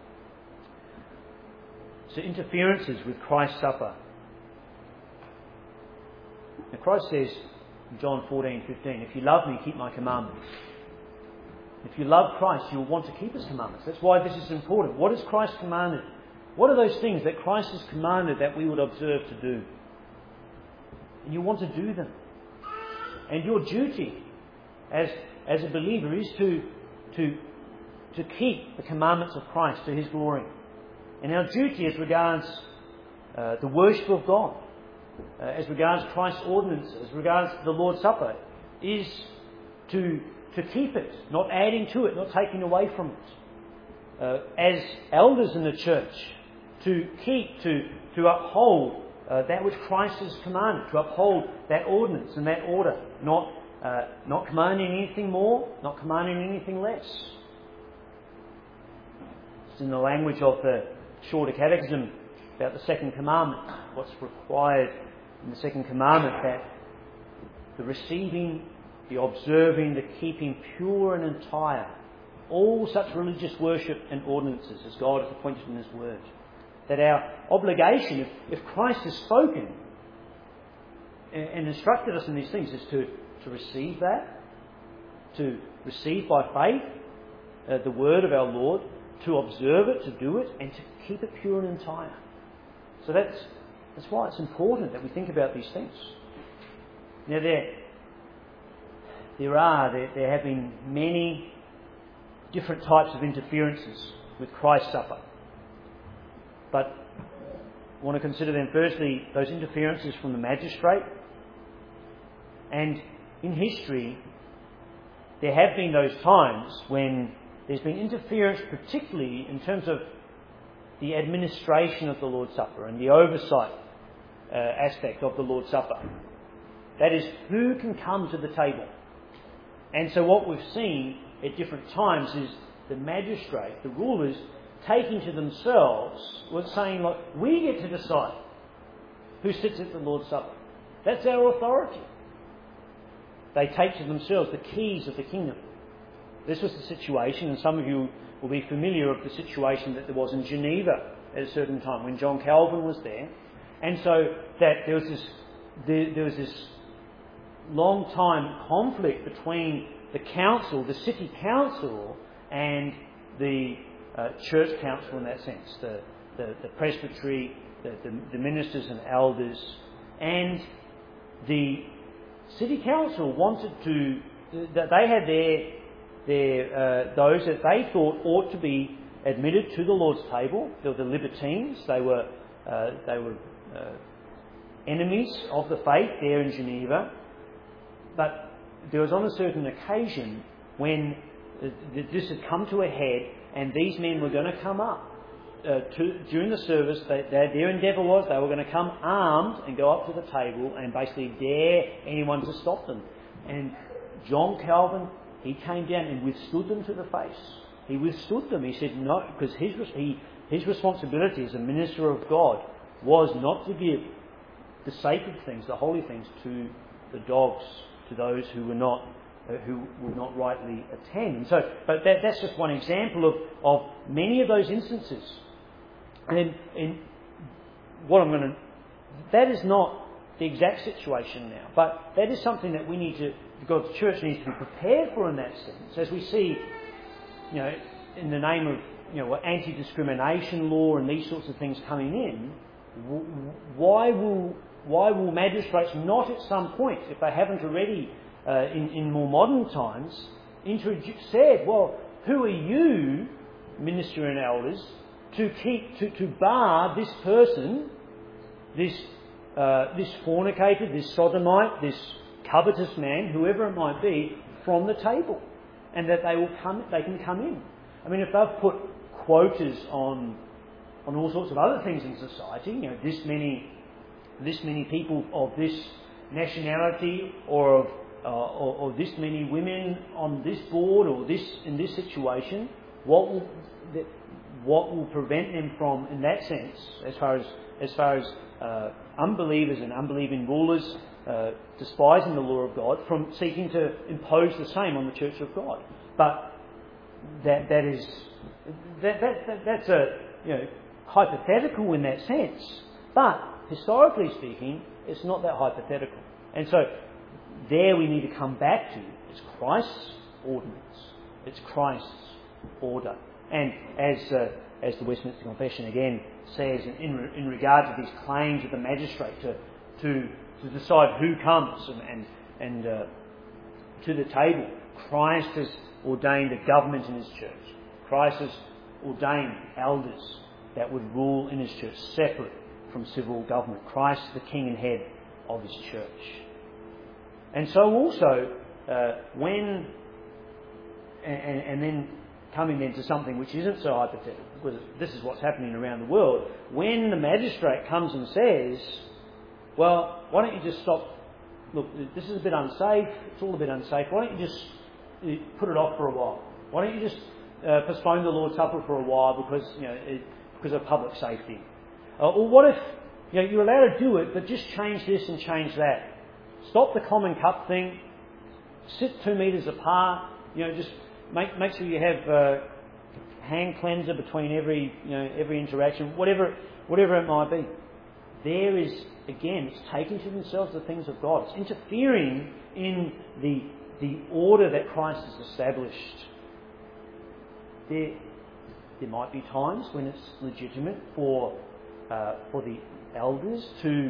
So interferences with Christ's supper. Now Christ says in John fourteen fifteen, "If you love me, keep my commandments." If you love Christ, you'll want to keep His commandments. That's why this is important. What has Christ commanded? What are those things that Christ has commanded that we would observe to do? And you want to do them. And your duty as, as a believer is to, to, to keep the commandments of Christ to His glory. And our duty as regards uh, the worship of God, uh, as regards Christ's ordinance, as regards the Lord's Supper, is to to keep it, not adding to it, not taking away from it. Uh, as elders in the church, to keep, to, to uphold uh, that which Christ has commanded, to uphold that ordinance and that order, not, uh, not commanding anything more, not commanding anything less. It's in the language of the Shorter Catechism about the second commandment, what's required in the second commandment, that the receiving, the observing, the keeping pure and entire all such religious worship and ordinances as God has appointed in His Word. That our obligation, if, if Christ has spoken and, and instructed us in these things, is to, to receive that, to receive by faith uh, the Word of our Lord, to observe it, to do it, and to keep it pure and entire. So that's, that's why it's important that we think about these things. Now there There are, there, there have been many different types of interferences with Christ's supper. But I want to consider them firstly, those interferences from the magistrate. And in history, there have been those times when there's been interference, particularly in terms of the administration of the Lord's Supper and the oversight uh, aspect of the Lord's Supper. That is, who can come to the table. And so what we've seen at different times is the magistrate, the rulers, taking to themselves, was saying, like, we get to decide who sits at the Lord's Supper. That's our authority. They take to themselves the keys of the kingdom. This was the situation, and some of you will be familiar of the situation that there was in Geneva at a certain time when John Calvin was there. And so that there was this, there, there was this long time conflict between the council, the city council, and the uh, church council in that sense, the, the, the presbytery, the, the, the ministers and elders. And the city council wanted to, that they had their, their uh, those that they thought ought to be admitted to the Lord's table. They were the libertines. They were, uh, they were uh, enemies of the faith there in Geneva. But there was on a certain occasion when this had come to a head, and these men were going to come up uh, to, during the service. They, they, their endeavour was they were going to come armed and go up to the table and basically dare anyone to stop them. And John Calvin, he came down and withstood them to the face. He withstood them. He said no, because his he, his responsibility as a minister of God was not to give the sacred things, the holy things, to the dogs, to those who were not uh, who would not rightly attend. And so, but that, that's just one example of, of many of those instances. And, and what I'm going to, that is not the exact situation now, but that is something that we need to, God's church needs to be prepared for in that sense. As we see, you know, in the name of, you know, anti-discrimination law and these sorts of things coming in, why will Why will magistrates not at some point, if they haven't already uh, in, in more modern times, introduce, said, well, who are you, minister and elders, to keep to, to bar this person, this uh, this fornicator, this sodomite, this covetous man, whoever it might be, from the table, and that they will come, they can come in. I mean, if they've put quotas on on all sorts of other things in society, you know, this many. this many people of this nationality or of uh, or, or this many women on this board, or this in this situation, what will that, what will prevent them from, in that sense, as far as as far as uh, unbelievers and unbelieving rulers uh, despising the law of God, from seeking to impose the same on the Church of God? But that that is that, that, that that's a you know hypothetical in that sense. But historically speaking, it's not that hypothetical. And so there we need to come back to, it's Christ's ordinance, it's Christ's order. And as uh, as the Westminster Confession again says, in in regard to these claims of the magistrate to to, to decide who comes and and, and uh, to the table, Christ has ordained a government in His church. Christ has ordained elders that would rule in His church, separate from civil government. Christ, the King and Head of His church. And so also, uh, when, and, and then coming then to something which isn't so hypothetical, because this is what's happening around the world, when the magistrate comes and says, well, why don't you just stop, look, this is a bit unsafe, it's all a bit unsafe, why don't you just put it off for a while? Why don't you just uh, postpone the Lord's Supper for a while because, you know, it, because of public safety? Uh, or what if, you know, you're allowed to do it, but just change this and change that? Stop the common cup thing. Sit two metres apart. You know, just make make sure you have uh, hand cleanser between every you know every interaction, whatever whatever it might be. There is again, it's taking to themselves the things of God. It's interfering in the the order that Christ has established. There there might be times when it's legitimate for uh, for the elders to,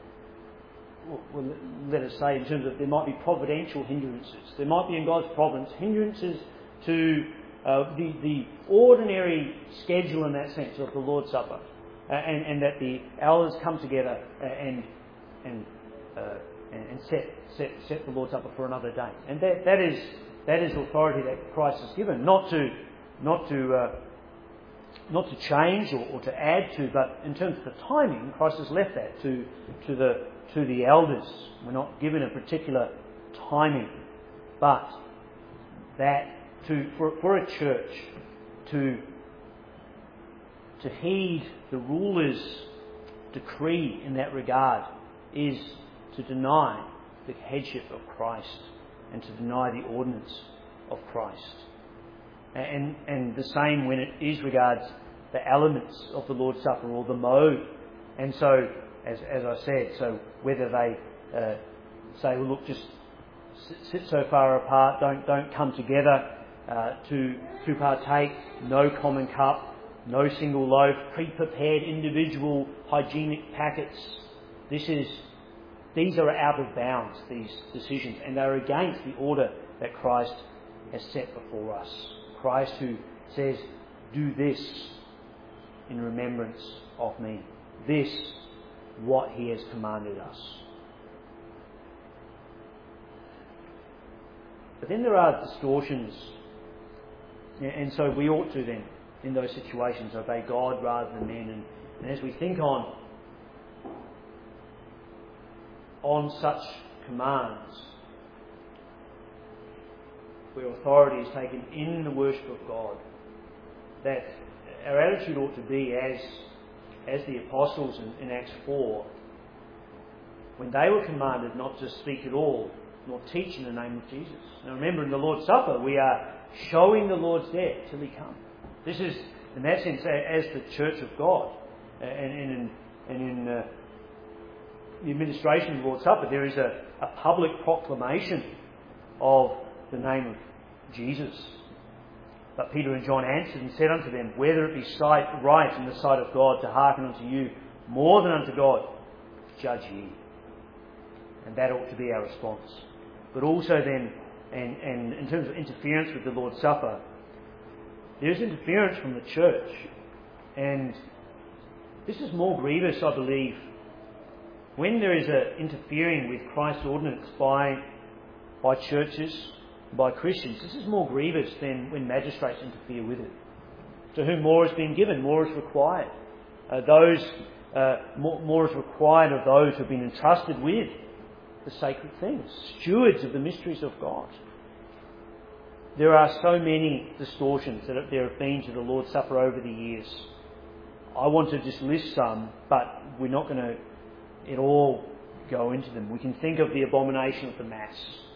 well, let us say, in terms of there might be providential hindrances. There might be in God's providence hindrances to uh, the, the ordinary schedule in that sense of the Lord's Supper, uh, and, and that the elders come together and and uh, and, and set, set set the Lord's Supper for another day. And that that is that is authority that Christ has given, not to not to uh, not to change or, or to add to, but in terms of the timing, Christ has left that to to the to the elders. We're not given a particular timing, but that to for, for a church to to heed the ruler's decree in that regard is to deny the headship of Christ and to deny the ordinance of Christ. And and the same when it is regards the elements of the Lord's Supper or the mode. And so, as as I said, so whether they uh, say, well, look, just sit so far apart, don't don't come together uh, to to partake, no common cup, no single loaf, pre-prepared individual hygienic packets. This is these are out of bounds, these decisions, and they're against the order that Christ has set before us. Christ who says, do this in remembrance of me. This, what He has commanded us. But then there are distortions. And so we ought to then, in those situations, obey God rather than men. And, and as we think on, on such commands, where authority is taken in the worship of God, that our attitude ought to be as as the apostles in, in Acts four, when they were commanded not to speak at all, nor teach in the name of Jesus. Now remember, in the Lord's Supper, we are showing the Lord's death till He come. This is, in that sense, as the Church of God, and, and in, and in uh, the administration of the Lord's Supper, there is a, a public proclamation of the name of Jesus. But Peter and John answered and said unto them, whether it be sight right in the sight of God to hearken unto you more than unto God, judge ye. And that ought to be our response. But also then, and, and in terms of interference with the Lord's Supper, there is interference from the church. And this is more grievous, I believe, when there is a interfering with Christ's ordinance by, by churches, by Christians. This is more grievous than when magistrates interfere with it. To whom more has been given, more is required. Uh, those uh, more, more is required of those who have been entrusted with the sacred things, stewards of the mysteries of God. There are so many distortions that there have been to the Lord's Supper over the years. I want to just list some, but we're not going to at all go into them. We can think of the abomination of the Mass,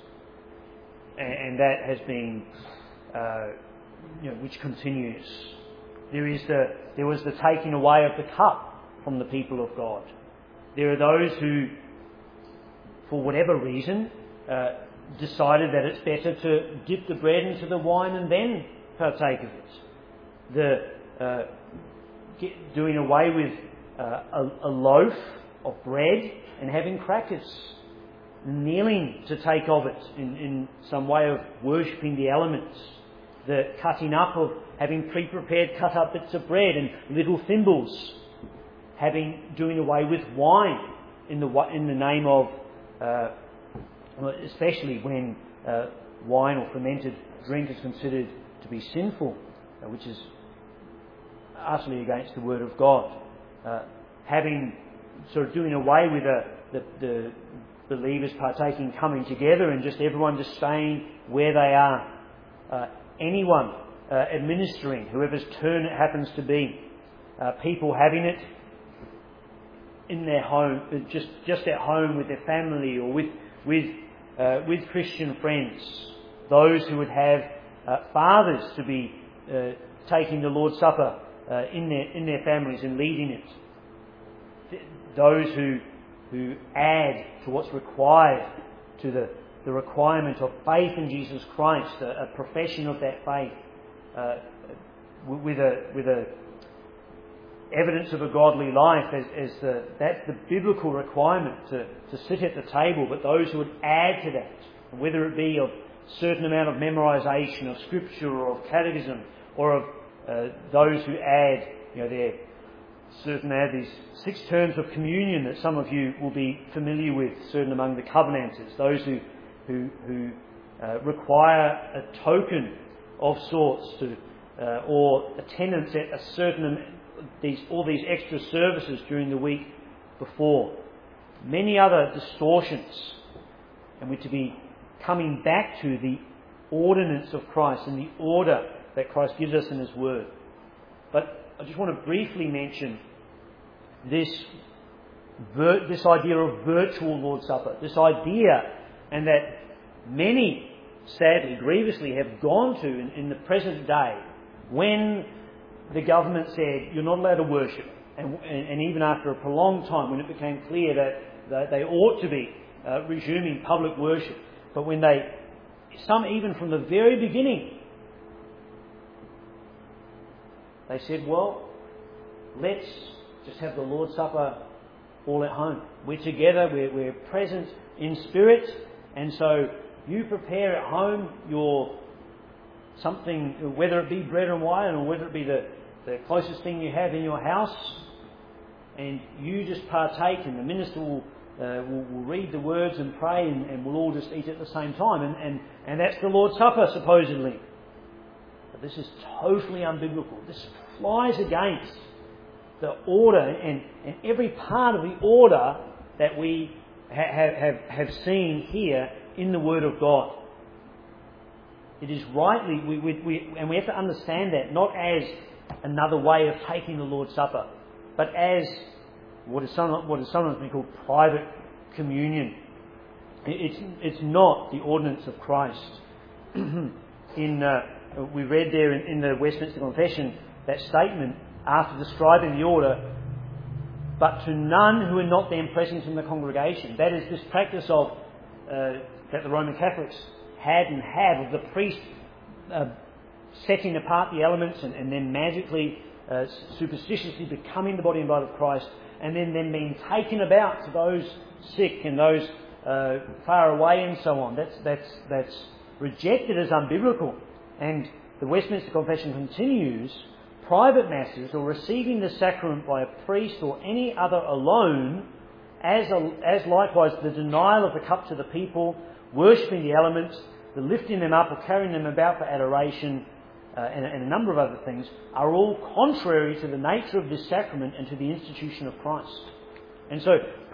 and, and that has been, uh, you know, which continues. There is the there was the taking away of the cup from the people of God. There are those who, for whatever reason, uh, decided that it's better to dip the bread into the wine and then partake of it. The uh, get, doing away with uh, a, a loaf of bread and having crackers, kneeling to take of it in, in some way of worshipping the elements, the cutting up of having pre-prepared cut up bits of bread and little thimbles, having doing away with wine in the in the name of, uh, especially when uh, wine or fermented drink is considered to be sinful, uh, which is utterly against the Word of God. Uh, having sort of doing away with a, the, the believers partaking, coming together, and just everyone just staying where they are. Uh, anyone uh, administering, whoever's turn it happens to be, uh, people having it in their home, just just at home with their family or with with uh, with Christian friends. Those who would have uh, fathers to be uh, taking the Lord's Supper uh, in their in their families and leading it. Those who who add to what's required to the the requirement of faith in Jesus Christ, a, a profession of that faith, uh, with a with a evidence of a godly life, as, as the, that's the biblical requirement to, to sit at the table. But those who would add to that, whether it be of certain amount of memorisation of Scripture or of catechism, or of uh, those who add, you know, their certain add these six terms of communion that some of you will be familiar with, certain among the Covenanters, those who who, who uh, require a token of sorts to uh, or attendance at a certain these all these extra services during the week before. Many other distortions, and we're to be coming back to the ordinance of Christ and the order that Christ gives us in His Word. But I just want to briefly mention this vir- this idea of virtual Lord's Supper, this idea, and that many, sadly, grievously have gone to in, in the present day, when the government said you're not allowed to worship, and, and, and even after a prolonged time when it became clear that, that they ought to be uh, resuming public worship, but when they, some even from the very beginning, they said, well, let's just have the Lord's Supper all at home. We're together, we're, we're present in spirit, and so you prepare at home your something, whether it be bread and wine or whether it be the, the closest thing you have in your house, and you just partake, and the minister will, uh, will, will read the words and pray, and, and we'll all just eat at the same time, and, and, and that's the Lord's Supper, supposedly. But this is totally unbiblical. This flies against the order and, and every part of the order that we ha- have, have, have seen here in the Word of God. It is rightly, we, we, we, and we have to understand that not as another way of taking the Lord's Supper, but as what is sometimes, what is sometimes been called private communion. It's, it's not the ordinance of Christ. in uh, we read there in, in the Westminster Confession that statement after describing the order, but to none who are not then present in the congregation. That is this practice of uh, that the Roman Catholics had and have of the priest uh, setting apart the elements and, and then magically, uh, superstitiously becoming the body and blood of Christ, and then them being taken about to those sick and those uh, far away and so on. That's that's that's rejected as unbiblical. And the Westminster Confession continues: private masses or receiving the sacrament by a priest or any other alone, as a, as likewise the denial of the cup to the people, worshipping the elements, the lifting them up or carrying them about for adoration, uh, and, and a number of other things, are all contrary to the nature of this sacrament and to the institution of Christ. And so,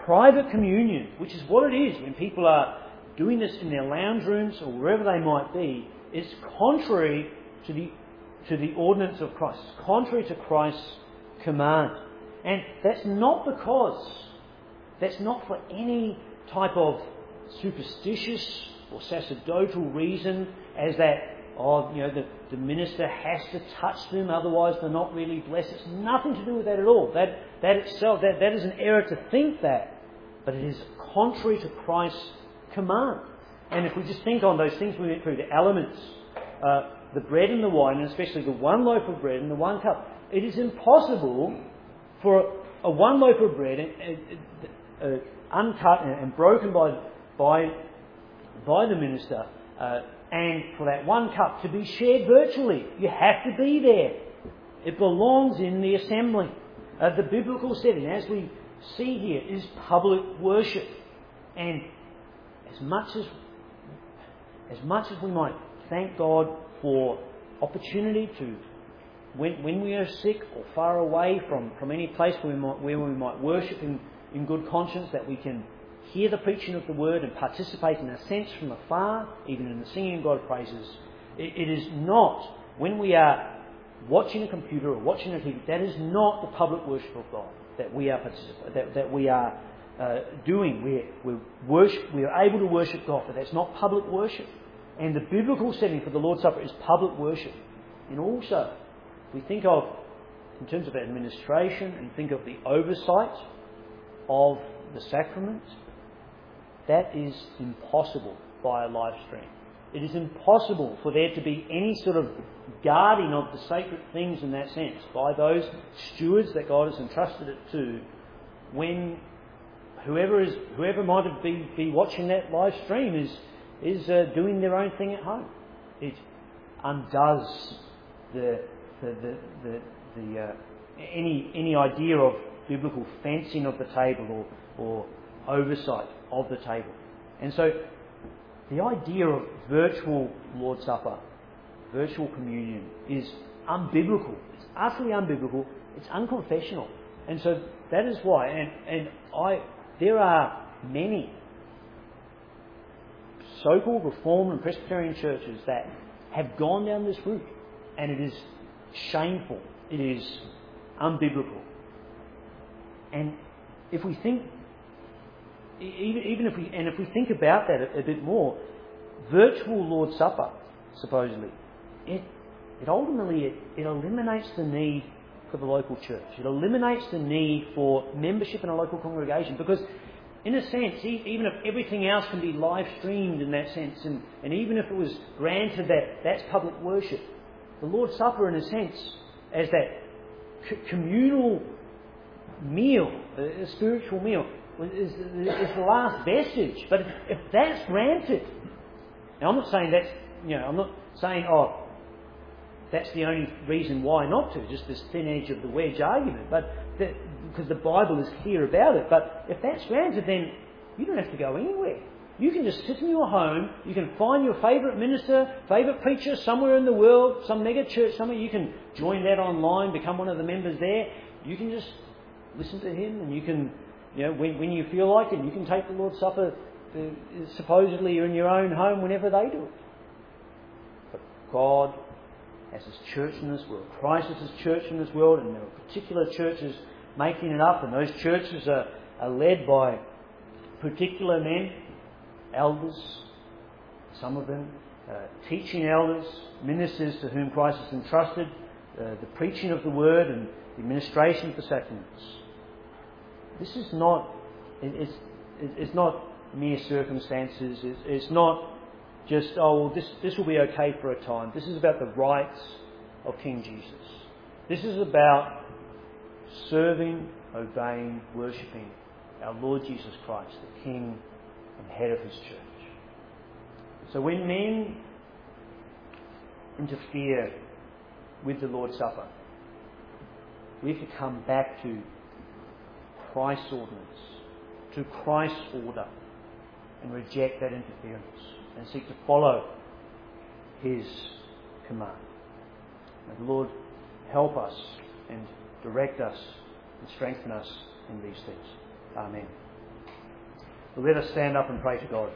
private communion, which is what it is when people are doing this in their lounge rooms or wherever they might be, is contrary to the to the ordinance of Christ. It's contrary to Christ's command. And that's not because, that's not for any type of superstitious or sacerdotal reason, as that, oh, you know, the, the minister has to touch them, otherwise they're not really blessed. It's nothing to do with that at all. That that itself, that, that is an error to think that. But it is contrary to Christ's command. And if we just think on those things we went through, the elements, uh, the bread and the wine, and especially the one loaf of bread and the one cup, it is impossible for a, a one loaf of bread, uh, uh, uncut and, and broken by by by the minister, uh, and for that one cup to be shared virtually. You have to be there. It belongs in the assembly. Uh, the biblical setting, as we see here, is public worship. And as much as as much as we might thank God for opportunity to, when when we are sick or far away from, from any place where we might where we might worship in, in good conscience, that we can hear the preaching of the word and participate in a sense from afar, even in the singing of God praises. It, it is not, when we are watching a computer or watching a T V, that is not the public worship of God that we are particip- that, that we are uh, doing. We're, we're worship, we are able to worship God, but that's not public worship. And the biblical setting for the Lord's Supper is public worship. And also, we think of, in terms of administration, and think of the oversight of the sacrament, that is impossible by a live stream. It is impossible for there to be any sort of guarding of the sacred things in that sense by those stewards that God has entrusted it to, when whoever is whoever might have be, be watching that live stream is is uh, doing their own thing at home. It undoes the the the the, the uh, any any idea of biblical fencing of the table or or oversight of the table. And so the idea of virtual Lord's Supper, virtual communion, is unbiblical. It's utterly unbiblical. It's unconfessional. And so that is why, and, and I, there are many so-called Reformed and Presbyterian churches that have gone down this route, and it is shameful. It is unbiblical. And if we think, even, even if we, and if we think about that a, a bit more, virtual Lord's Supper, supposedly, it, it ultimately, it, it eliminates the need for the local church. It eliminates the need for membership in a local congregation, because in a sense, even if everything else can be live streamed in that sense, and, and even if it was granted that that's public worship, the Lord's Supper, in a sense, as that c- communal meal, a, a spiritual meal, is, is the last vestige. But if, if that's granted, now I'm not saying that's, you know, I'm not saying, oh, that's the only reason why not to, just this thin edge of the wedge argument, but that, because the Bible is clear about it. But if that's granted, then you don't have to go anywhere. You can just sit in your home, you can find your favourite minister, favourite preacher somewhere in the world, some mega church somewhere, you can join that online, become one of the members there. You can just listen to him, and you can, you know, when, when you feel like it, you can take the Lord's Supper, uh, supposedly you're in your own home whenever they do it. But God has His church in this world. Christ is His church in this world, and there are particular churches making it up, and those churches are, are led by particular men, elders, some of them, uh, teaching elders, ministers to whom Christ has entrusted uh, the preaching of the word and the administration of the sacraments. This is not, it's, it's not mere circumstances. It's, it's not just, oh, well, this, this will be okay for a time. This is about the rights of King Jesus. This is about serving, obeying, worshipping our Lord Jesus Christ, the King and head of His church. So when men interfere with the Lord's Supper, we have to come back to Christ's ordinance, to Christ's order, and reject that interference and seek to follow His command. May the Lord help us and direct us and strengthen us in these things. Amen. But let us stand up and pray to God.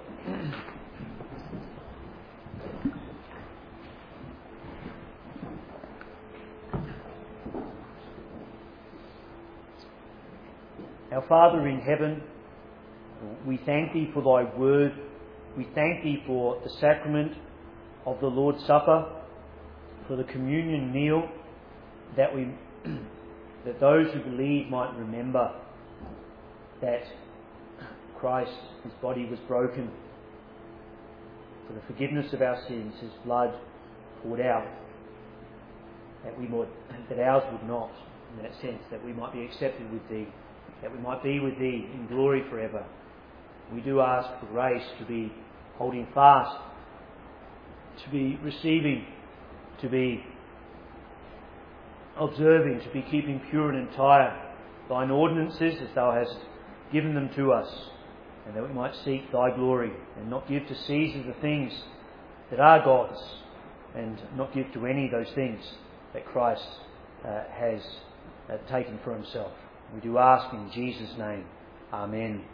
Our Father in heaven, we thank Thee for Thy word. We thank Thee for the sacrament of the Lord's Supper, for the communion meal, that we, that those who believe might remember that Christ, His body was broken for the forgiveness of our sins, His blood poured out, that we would, that ours would not, in that sense, that we might be accepted with Thee, that we might be with Thee in glory forever. We do ask for grace to be holding fast, to be receiving, to be observing, to be keeping pure and entire Thine ordinances as Thou hast given them to us, and that we might seek Thy glory and not give to Caesar the things that are God's, and not give to any those things that Christ uh, has uh, taken for Himself. We do ask in Jesus' name. Amen.